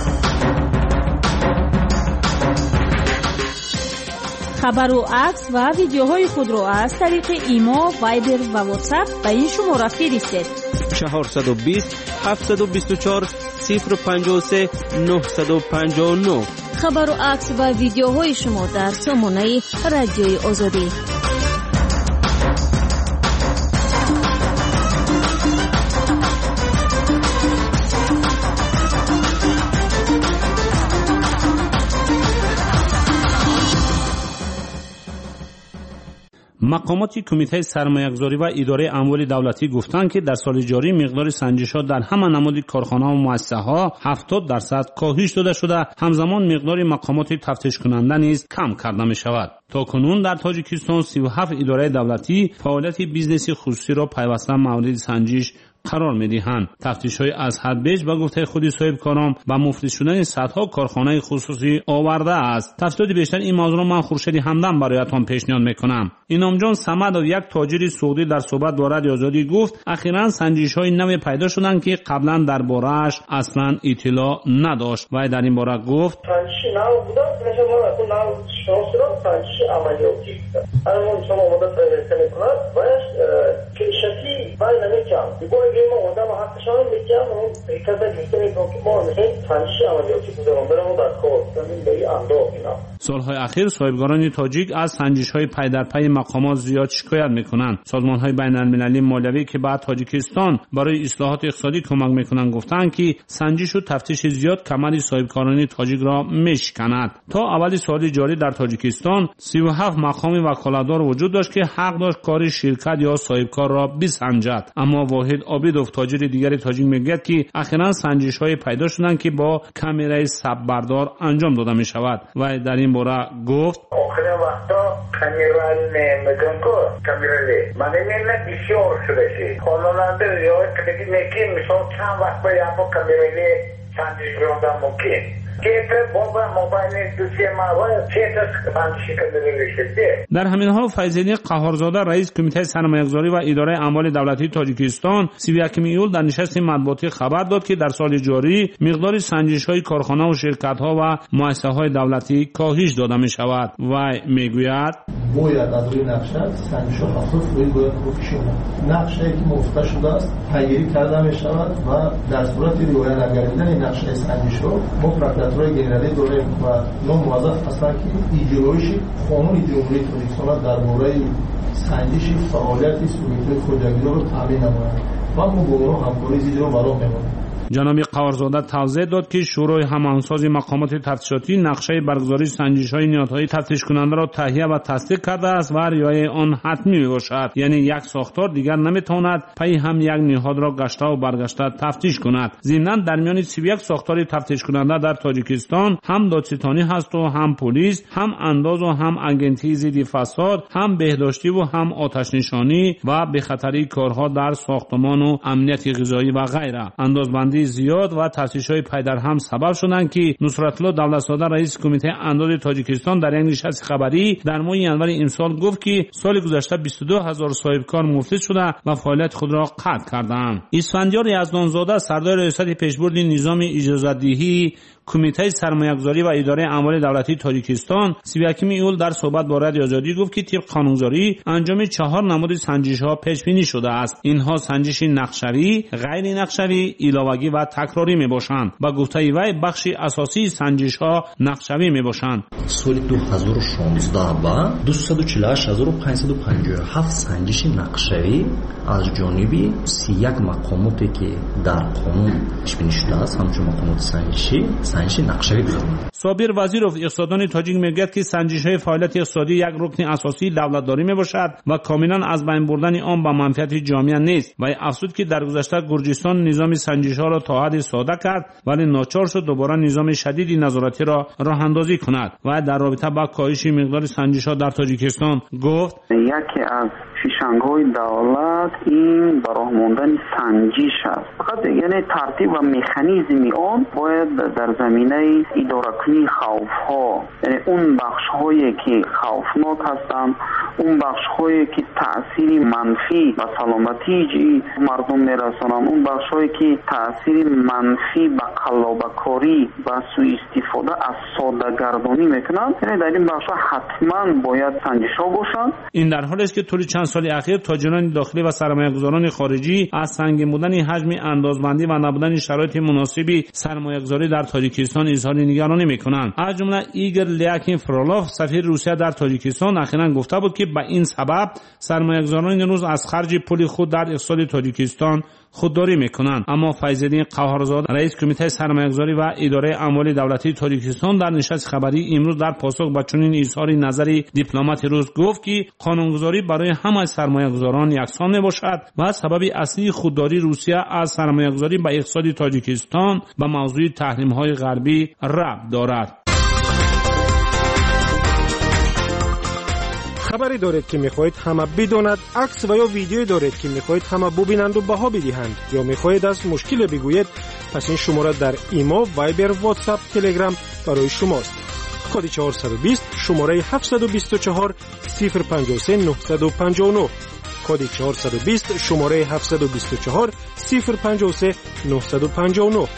B: خبر و عکس و ویدیوهای خود را از طریق ایما، وایبر و واتساپ به این شماره فرستید.
C: چهارصد و بیست هفتصد و بیست و چهار صفر پنجاه و سه نهصد و پنجاه و نه.
N: خبر و عکس و ویدیوهای شما در سامانه رادیوی آزادی.
D: مقامات کمیته سرمایه‌گذاری و اداره اموال دولتی گفتند که در سال جاری مقدار سنجش‌ها در همه نماد کارخانه‌ها و مؤسسه‌ها هفتاد درصد کاهش داده شده. همزمان مقدار مقامات تفتیش کننده نیز کم کرده می‌شود. تا کنون در تاجیکستان سی و هفت اداره دولتی فعالیت بیزنسی خصوصی را پیوسته مورد سنجش قرار می‌دهند. تفتیش‌های از حد بیش به گفته خود صاحب کاران با مفلس شدن صدها کارخانه خصوصی آورده است. تفصیلات بیشتر این موضوع را من خورشید همدم برایتان پیشنهاد می‌کنم. اینام جان صمد، یک تاجر سعودی در صحبت با رادیو آزادی گفت اخیراً سنجش‌های نوی پیدا شدند که قبلا درباره‌اش اصلاً اطلاع نداشت و در این باره گفت
E: سنجش نو بوده، مثل ما اون نو شناسان سنجش عملیاتی است. اما شما مدت فرستنی کنید باید کیشتی باید نمی‌کنم. ما آدم حقشان میگم اون کسا دیگه که ما میگیم سنجش عملیاتی بوده و برام در کار زمین به این انداز اینا.
D: سالهای اخیر صاحبگاران تاجیک از سنجش‌های پی در پی مقامات زیاد شکایت می‌کنند. سازمان‌های بین‌المللی مالیوی که بعد تاجیکستان برای اصلاحات اقتصادی کمک می‌کنند گفتند که سنجش و تفتیش زیاد کمر صاحبکاران تاجیک را میشکند. تا اول سال جاری در تاجیکستان سی و هفت مقام وکالتدار وجود داشت که حق داشت کار شرکت یا صاحبکار را بسنجد. اما واحد عابدوف تاجر دیگر تاجیک میگوید که اخیراً سنجش‌های پیدا شدند که با کامرای صفبردار انجام داده می‌شود و در این باره گفت
E: آخرین وقتا کامیرال نمیگن که کامیرالی من نمی‌دونم بسیار شده قانون‌ها یا کدی میگیم مثلا چند وقت باید با کامیرالی سنجش کردن ممکن
D: در همین حال فیض‌الدین قهارزاده رئیس کمیته سرمایه‌گذاری و اداره اموال دولتی تاجیکستان سی و یکم ایول در نشست مطبوعاتی خبر داد که در سال جاری مقدار سنجش‌های کارخانه و شرکت‌ها و مؤسسه‌های دولتی کاهش داده می‌شود و می‌گوید
F: باید از روی نقشه سنجش‌ها هفتاد فیصد باید بکشیم. نقشه‌ای که موافقه شده است پیگیری کرده می‌شود و در صورت رعایت نکردن نقشه سنجش‌ها ما روی گنرالی داریم و نام موظف هستند که اجرایش قانون جمهوری تاجیکستان درباره سنجش فعالیت سکویت‌های خودجویی را تامین نمایند و ما با اونها همکاری زیادی را برام می‌کنیم.
D: جناب قهارزاده توضیح داد که شورای هماهنگساز مقامات تفتیشاتی نقشه برگزاری سنجش‌های نهادهای تفتیش کننده را تهیه و تصدیق کرده است و رعایت آن حتمی میباشد. یعنی یک ساختار دیگر نمیتواند پی هم یک نهاد را گشته و برگشته تفتیش کند. ضمناً در میان سی و یک ساختار تفتیش کننده در تاجیکستان هم دادستانی هست و هم پلیس، هم انداز و هم اگنتی ضد فساد، هم بهداشتی و هم آتش نشانی و به خطری کارها در ساختمان و امنیت غذایی و غیره. اندازبندی زیاد و تاسیس‌های پی در هم سبب شدند که نصرت الله دولت‌زاده رئیس کمیته انداز تاجیکستان در یک نشست خبری در ماه ینور این سال گفت که سال گذشته بیست و دو هزار صاحبکار مفلس شده و فعالیت خود را قطع کردند. اسفندیار یزدانزاده سردار ریاست پیشبرد نظام اجازه‌دهی کمیته سرمایه‌گذاری و اداره اموال دولتی تاجیکستان سی و یکم ایول در صحبت با رادیو آزادی گفت که طبق قانونگذاری انجام چهار نماد سنجش‌ها پیش بینی شده است. اینها سنجش نقشه‌ای، غیر نقشه‌ای، علاوه اتفاقی و تکراری میباشند. با گفته وی بخشی اساسی سنجش ها نقشوی میباشند.
H: سال دو هزار و شانزده با دویست و چهل و هشت هزار و پانصد و پنجاه و هفت سنجش نقشوی از جانب سی و یک مقاماتی که در قانون پیش بینی شده است همچون مقامات سنجشی سنجش نقشوی گذارند.
D: صابر وزیرов اقتصاددان تاجیک میگوید که سنجش‌های فعالیت اقتصادی یک رکن اساسی دولتداری میباشد و کاملا از بین بردن آن به منفعت جامعه نیست و افزود که در گذشته گرجستان نظام سنجش‌ها را تا حدی ساده کرد ولی ناچار شد دوباره نظام شدید نظارتی را راه اندازی کند و در رابطه با کاهش مقدار سنجش‌ها در تاجیکستان گفت
J: یکی از فیشنگ‌های دولت این براه ماندن سنجش است. فقط یعنی ترتیب و مکانیزم آن باید در زمینه اداره کنی خوف‌ها، یعنی اون بخش‌هایی که خوفناک هستند، اون بخش‌هایی که تأثیر منفی و سلامتی مردم میرسانند، اون بخش‌هایی که تأثیر منفی به قلابه‌کاری و سوء استفاده از ساده‌گردانی میکنند، یعنی در این بخش‌ها حتما باید سنجش‌ها باشند.
D: این در حالی است که طول چند سال اخیر تاجران داخلی و سرمایه‌گذاران خارجی از سنگین بودن حجم اندازبندی و نبودن شرایط مناسبی سرمایه‌گذاری در تاجیکستان اظهار نگرانی می‌کنند. از جمله ایگور لیاکین فرولاف سفیر روسیه در تاجیکستان اخیراً گفته بود که به این سبب سرمایه‌گذاران امروز از خرج پول خود در اقتصاد تاجیکستان خودداری میکنند. اما فیض‌الدین قهارزاد رئیس کمیته سرمایه‌گذاری و اداره اموال دولتی تاجیکستان در نشست خبری امروز در پاسخ به چنین اظهار نظری دیپلمات روس گفت که قانونگذاری برای همه سرمایه‌گذاران یکسان میباشد و سبب اصلی خودداری روسیه از سرمایه‌گذاری به اقتصاد تاجیکستان به موضوع تحریم‌های غربی ربط دارد.
L: خبری دارید که میخواهید همه بداند، عکس و یا ویدیویی دارید که میخواهید همه ببینند و بها بدهند یا میخواهید از مشکل بگویید، پس این شماره در ایمو، وایبر، واتساپ، تلگرام برای شماست. کد چهارصد و بیست شماره هفتصد و بیست و چهار صفر پنجاه و سه نهصد و پنجاه و نه. کد چهارصد و بیست شماره هفتصد و بیست و چهار صفر پنجاه و سه نهصد و پنجاه و نه.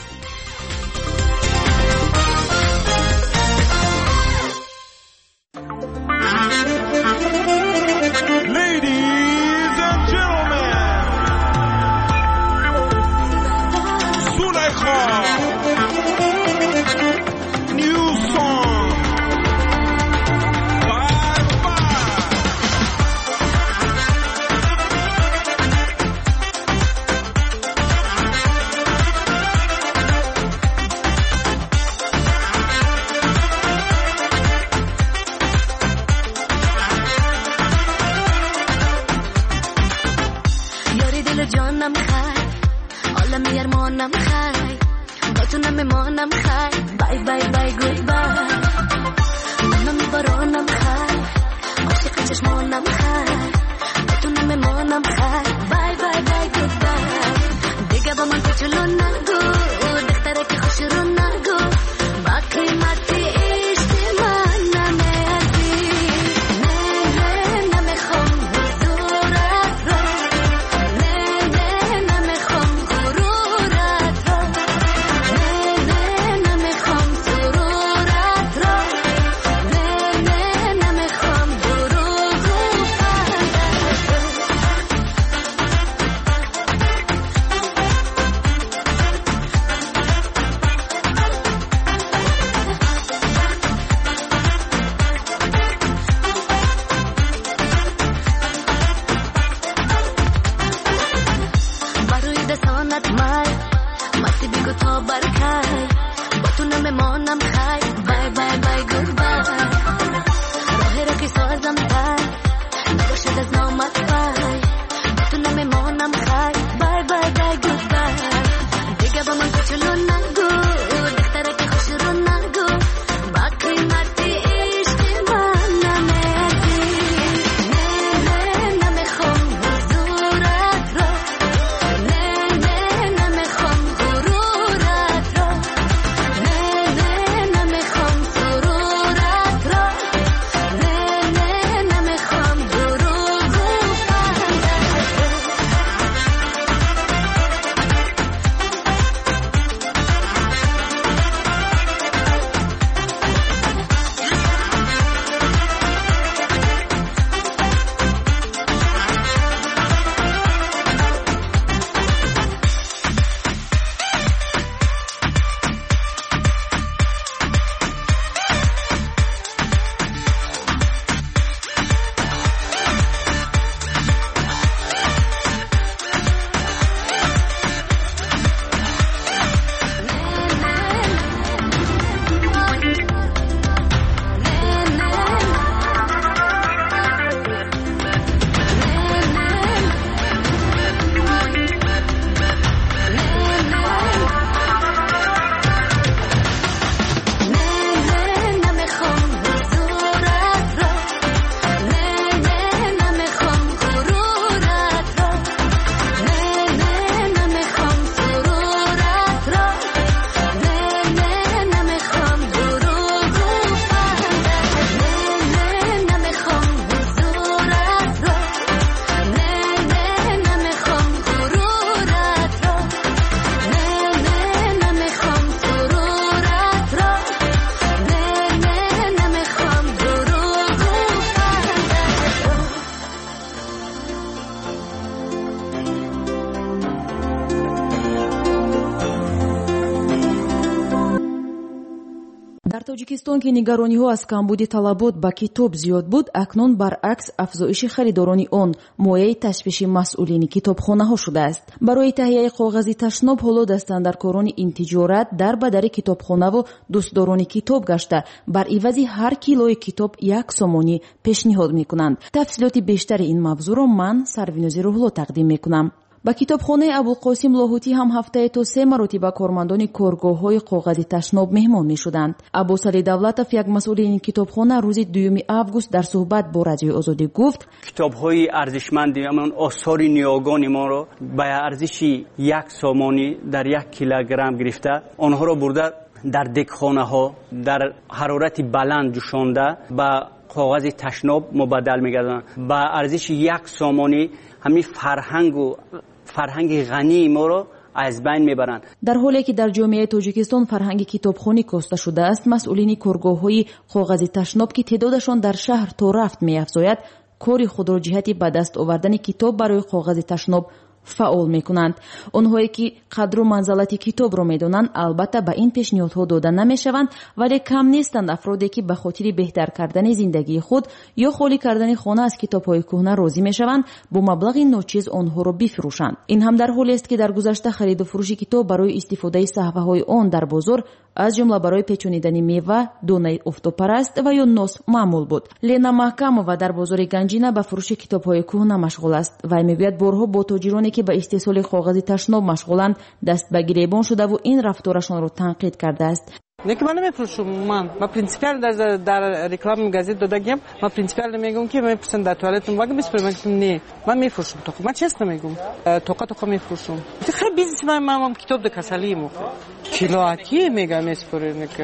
P: тоҷикистон ки нигарониҳо аз камбуди талабот ба китоб зиёд буд, акнун баръакс афзоиши харидорони он мояи ташвиши масъулини китобхонаҳо шудааст. барои таҳияи коғази ташноб ҳоло дастандаркорони интиҷорат дар ба дари китобхонаву дӯстдорони китоб гашта бар ивази ҳар килои китоб як сомонӣ пешниҳод мекунанд. тафсилоти бештари ин мавзӯъро ман Сарвинузи Рӯҳло тақдим мекунам. ба китобхонаи Абулқосим Лоҳутӣ ҳам ҳафтае то се маротиба кормандони коргоҳҳои коғази ташноб меҳмон мешуданд. Аббосалӣ Давлатов, як масъули ин китобхона, рӯзи дуюми август дар суҳбат бо Радиои Озодӣ гуфт:
M: китобҳои арзишманди амон осори ниёгони моро ба арзиши як сомонӣ дар як килограмм гирифта онҳоро бурда дар декхонаҳо дар ҳарорати баланд ҷӯшонда ба коғази ташноб мубаддал мегарданд. ба арзиши як сомонӣ ҳамин фарҳангу фарҳанги ғании моро аз байн мебаранд.
P: дар ҳоле ки дар ҷомеаи тоҷикистон фарҳанги китобхонӣ коста шудааст, масъулини коргоҳҳои коғази ташноб ки теъдодашон дар шаҳр то рафт меафзояд, кори худро ҷиҳати ба даст овардани китоб барои коғази ташноб фаъол мекунанд. онҳое ки қадру манзалати китобро медонанд, албатта ба ин пешниҳодҳо дода намешаванд, вале кам нестанд афроде ки ба хотири беҳтар кардани зиндагии худ ё холӣ кардани хона аз китобҳои кӯҳна розӣ мешаванд бо маблағи ночиз онҳоро бифурӯшанд. ин ҳам дар ҳоле аст ки дар гузашта хариду фурӯши китоб барои истифодаи саҳваҳои он дар бозор, аз ҷумла барои печонидани мева, донаи офтобпараст ва ё нос маъмул буд. Лена Маҳкамова дар бозори Ганҷина ба фурӯши китобҳои кӯҳна машғул аст. вай мегӯяд борҳо бо тоҷироне ки ба истеҳсоли коғази ташноб машғуланд даст ба гиребон шудаву ин рафторашонро танқид кардааст.
O: Неки ман намефурӯшам, ман ма принципиально дар дар рекламаи газет додагем, ма принципиально мегӯям ки мепурсанд дар туалетам вага бисфурӯм, ман гуфтам не, ман мефурӯшам тоқа, ман честно мегӯям, тоқа тоқа мефурӯшам. Хай бизнес ман ман китоб да касалӣ мо. Килоати мега месфурӯм неки.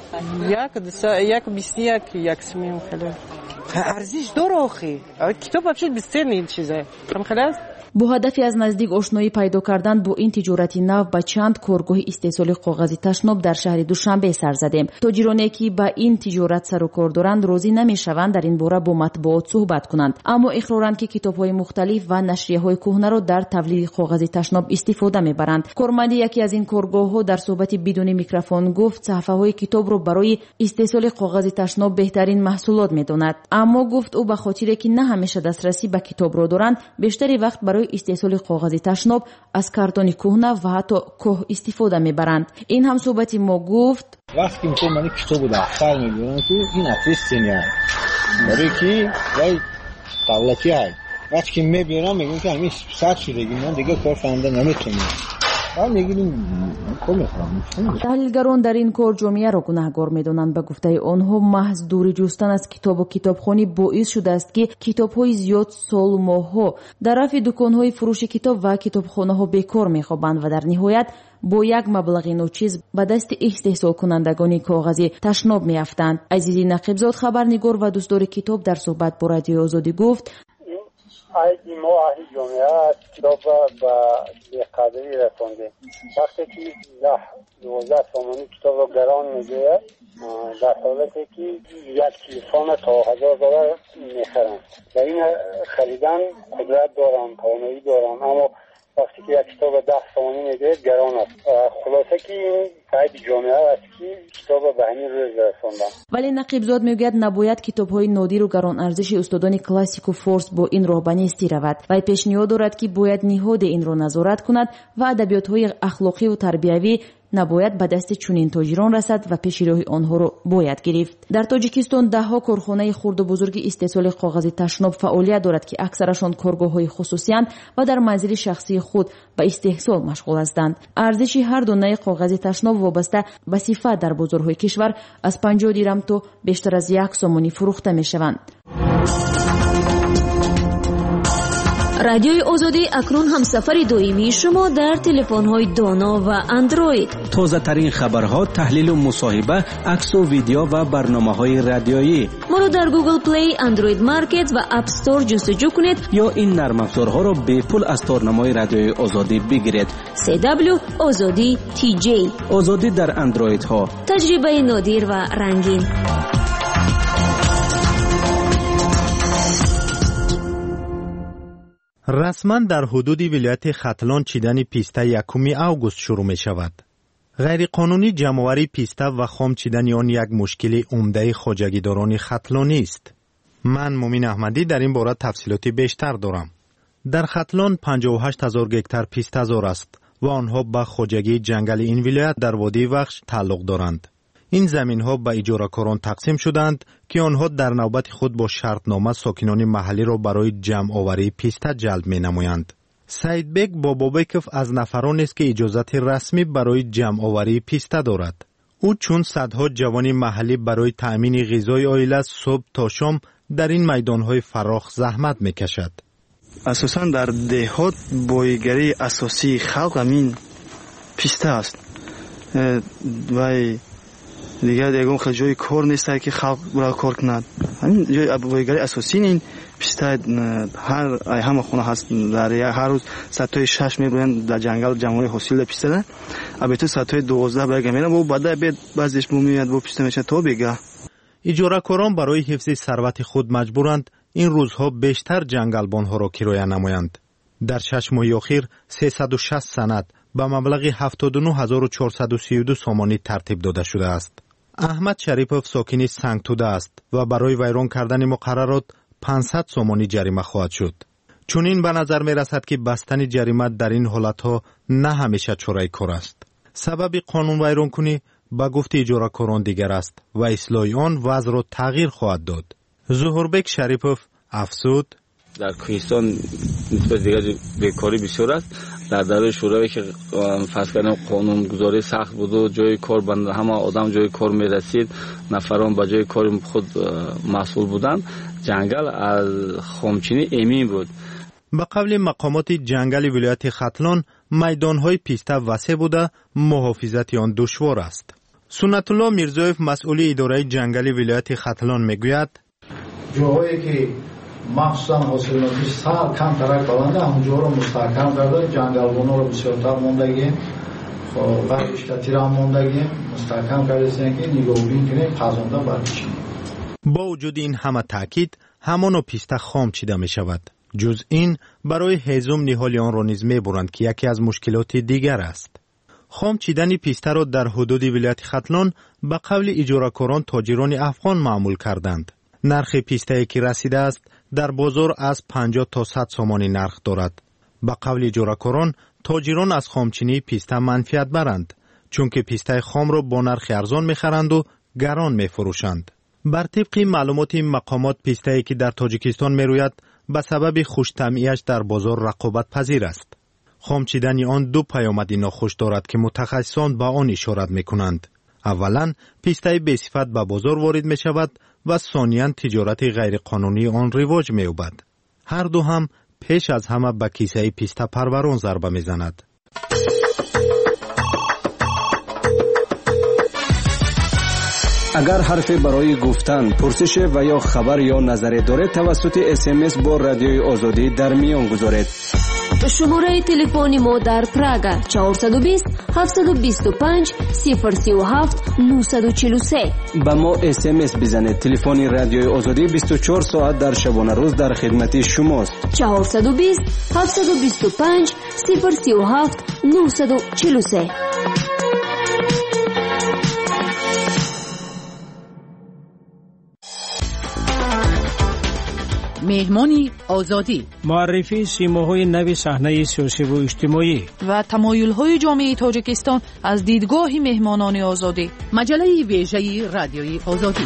O: Як як бисти як як сумим хеле. Арзиш дора охи. Китоб вообще бесценный чиза. Там хеле
P: бо ҳадафи аз наздик ошноӣ пайдо кардан бо ин тиҷорати нав ба чанд коргоҳи истеҳсоли коғази ташноб дар шаҳри Душанбе сар задем. тоҷироне ки ба ин тиҷорат сару кор доранд розӣ намешаванд дар ин бора бо матбуот суҳбат кунанд, аммо иқроранд ки китобҳои мухталиф ва нашрияҳои кӯҳнаро дар тавлиди коғази ташноб истифода мебаранд. корманди яке аз ин коргоҳҳо дар суҳбати бидуни микрофон гуфт саҳифаҳои китобро барои истеҳсоли коғази ташноб беҳтарин маҳсулот медонад, аммо гуфт ӯ ба хотире ки на ҳамеша дастрасӣ ба китобро доранд, бештари вақт барои истеҳсоли коғази ташноб аз картони кӯҳна ва ҳатто коҳ истифода мебаранд. ин ҳам суҳбати мо гуфт
R: вақте ки ман китобу дафтар мебарам ки ин ответствения барои ки вай давлати ай вақте ки меберам мегӯям ки ҳамин сад шудагӣ ман дигар кор фаҳмда наметавонам. таҳлилгарон дар ин кор ҷомеаро гунаҳгор медонанд. ба гуфтаи онҳо маҳз дури ҷустан аз китобу китобхонӣ боис шудааст ки китобҳои зиёд солу моҳҳо дар рафи дуконҳои фурӯши китоб ва китобхонаҳо бекор мехобанд ва дар ниҳоят бо як маблағи ночиз ба дасти истеҳсолкунандагони коғази ташноб меафтанд. Азизи Нақибзод, хабарнигор ва дӯстдори китоб, дар суҳбат бо Радиои Озодӣ гуфт:
W: айди мо аҳли ҷомеа китобро ба беқадрӣ расондем. вақте ки даҳ дувоздаҳ сомонӣ китобро гарон мегӯяд, дар ҳолате ки як телефона то ҳазор доллар мехаранд. ба ин харидан қудрат дорам, тавоноӣ дорам, аммо вақте ки як китобро даҳ сомонӣ мегӯяд гарон аст. хулоса ки ин айди ҷомеа аст ки китобро ба ҳамин рӯз расондам.
P: вале Нақибзод мегӯяд набояд китобҳои нодиру гаронарзиши устодони классику форс бо ин роҳ ба нестӣ равад. вай пешниҳод дорад ки бояд ниҳоде инро назорат кунад ва адабиётҳои ахлоқиву тарбиявӣ набояд ба дасти чунин тоҷирон расад ва пешироҳи онҳоро бояд гирифт. дар тоҷикистон даҳҳо корхонаи хурду бузурги истеҳсоли коғази ташноб фаъолият дорад ки аксарашон коргоҳҳои хусусиянд ва дар манзили шахсии худ ба истеҳсол машғул ҳастанд. арзиши ҳар донаи коғази ташноб вобаста ба сифат дар бозорҳои кишвар аз панҷоҳ дирам то бештар аз як сомонӣ фурӯхта мешаванд.
B: радиои озодӣ акнун ҳамсафари доимии шумо дар телефонҳои доно ва андроид.
C: тозатарин хабарҳо, таҳлилу мусоҳиба, аксу видео ва барномаҳои радиоӣ.
B: моро дар Google Play, Android Market ва App Store ҷустуҷӯ кунед
C: ё ин нармафзорҳоро бепул аз торнамои радиои озодӣ бигиред.
B: си дабл ю озодӣ ти ҷей.
C: озодӣ дар андроидҳо.
B: таҷрибаи нодир ва рангин.
Y: расман дар ҳудуди вилояти Хатлон чидани писта якуми август шурӯъ мешавад.
I: غیرقانونی جمع‌آوری پیسته و خام چیدن آن یک مشکل عمده خواجگیداران ختلانی است. من مومین احمدی در این باره تفصیلاتی بیشتر دارم. در ختلان پنجاه و هشت هزار گکتار پیسته زار است و آنها به خواجگی جنگل این ولایت در وادی وخش تعلق دارند. این زمین‌ها به اجاره‌کاران تقسیم شدند که آنها در نوبت خود با شرطنامه ساکنان محلی را برای جمع‌آوری پیسته جلب می‌نمایند. سعید بیگ بابابکوف از نفران است که اجازت رسمی برای جمع‌آوری پیسته دارد. او چون صدها جوان محلی برای تأمین غذای عائله صبح تا شام در این میدان‌های فراخ زحمت می‌کشد.
K: اساساً در دهات بایگری اساسی خلق همین پیسته است و دیگر دیگه خیلی جای کار نیست که خلق برای کار کند. همین جای بایگری اساسی این پیسته هر همه خونه هست. در هر روز ساعت شش میبرن در جنگل جمعی حاصل پیسته البته ساعت دوازده برگه میرن و بعد بعد بعضیش میاد با پیسته میشه تا بگه.
I: اجاره‌کاران برای حفظ ثروت خود مجبورند این روزها بیشتر جنگلبان‌ها را کرایه نمایند. در شش ماه اخیر سیصد و شصت سند به مبلغ هفتاد و نه هزار و چهارصد و سی و دو سامانی ترتیب داده شده است. احمد شریفوف ساکن سنگتوده است و برای ویران کردن مقررات پانصد سامانی جریمه خواهد شد. چون این به نظر می رسد که بستن جریمه در این حالتها نه همیشه چاره کار است. سبب قانون ویران کنی به گفت اجاره‌کاران دیگر است و اصلاح آن وضع را تغییر خواهد داد. ظهوربک شریفوف افزود:
Q: در کوهستان نسبت دیگر بیکاری بسیار است. در دوره شوروی که فرض کردن قانون گذاری سخت بود و جای کار بند همه آدم جای کار می رسید، نفران به جای کار خود مسئول بودند، جنگل از خامچینی امین بود.
I: به قول مقامات جنگل ولایت ختلان میدان‌های پیسته وسیع بوده، محافظت آن دشوار است. سنت الله میرزایف مسئول اداره جنگل ولایت ختلان میگوید:
S: جاهایی که مخصوصا حاصلات سال کم ترک بلنده همونجا رو مستحکم کرده، جنگلبان‌ها رو بسیارتر موندگیم، و بیشتر تیران موندگیم، مستحکم کرده که نگاه بین کنیم قضانده برکشیم.
I: با وجود این همه تاکید همان پیسته خام چیده می شود. جز این برای هضم نهال آن را نیز می برند که یکی از مشکلات دیگر است. خام چیدن پیسته را در حدود ولایت ختلان به قول اجاره‌کاران تاجران افغان معمول کردند. نرخ پیسته که رسیده است در بازار از پنجاه تا صد سامانی نرخ دارد. به قول اجاره‌کاران تاجران از خامچینی پیسته منفعت برند، چون که پیسته خام را با نرخ ارزان می‌خرند و گران می‌فروشند. بر طبق معلومات مقامات پیسته‌ای که در تاجیکستان می‌روید به سبب خوش‌طبعی‌اش در بازار رقابت پذیر است. خام چیدن آن دو پیامد ناخوش دارد که متخصصان به آن اشارت می‌کنند. اولاً پیسته بی‌صفت به بازار وارد می‌شود و ثانیاً تجارت غیرقانونی آن رواج می‌یابد. هر دو هم پیش از همه به کیسه پیسته پروران ضربه می‌زند.
Y: اگر حرفی برای گفتن، پرسش و یا خبر یا نظری دارید توسط اس ام اس با رادیوی آزادی در میان گذارید.
N: شماره تلفنی ما در پراگ چهارصد و بیست هفتصد و بیست و پنج صفر سی و هفت نهصد و چهل و سه.
Y: با ما اس ام اس بزنید. تلفن رادیوی آزادی بیست و چهار ساعت در شبانه روز در خدمت شماست.
N: چهارصد و بیست هفتصد و بیست و پنج صفر سی و هفت نهصد و چهل و سه.
U: مهمانی آزادی،
Z: معرفی سیماهای نوی صحنه سیاسی و اجتماعی
U: و تمایل‌های جامعه تاجیکستان از دیدگاه مهمانان آزادی. مجله ویژه رادیوی آزادی.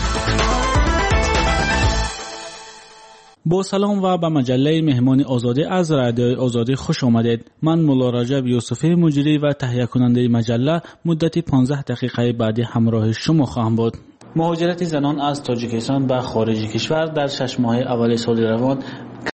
T: با سلام و به مجله مهمان آزادی از رادیوی آزادی خوش آمدید. من مولا رجب یوسفی مجری و تهیه کننده مجله مدت پانزده دقیقه بعدی همراه شما خواهم بود. مهاجرت زنان از تاجیکستان به خارج کشور در شش ماه اول سال روان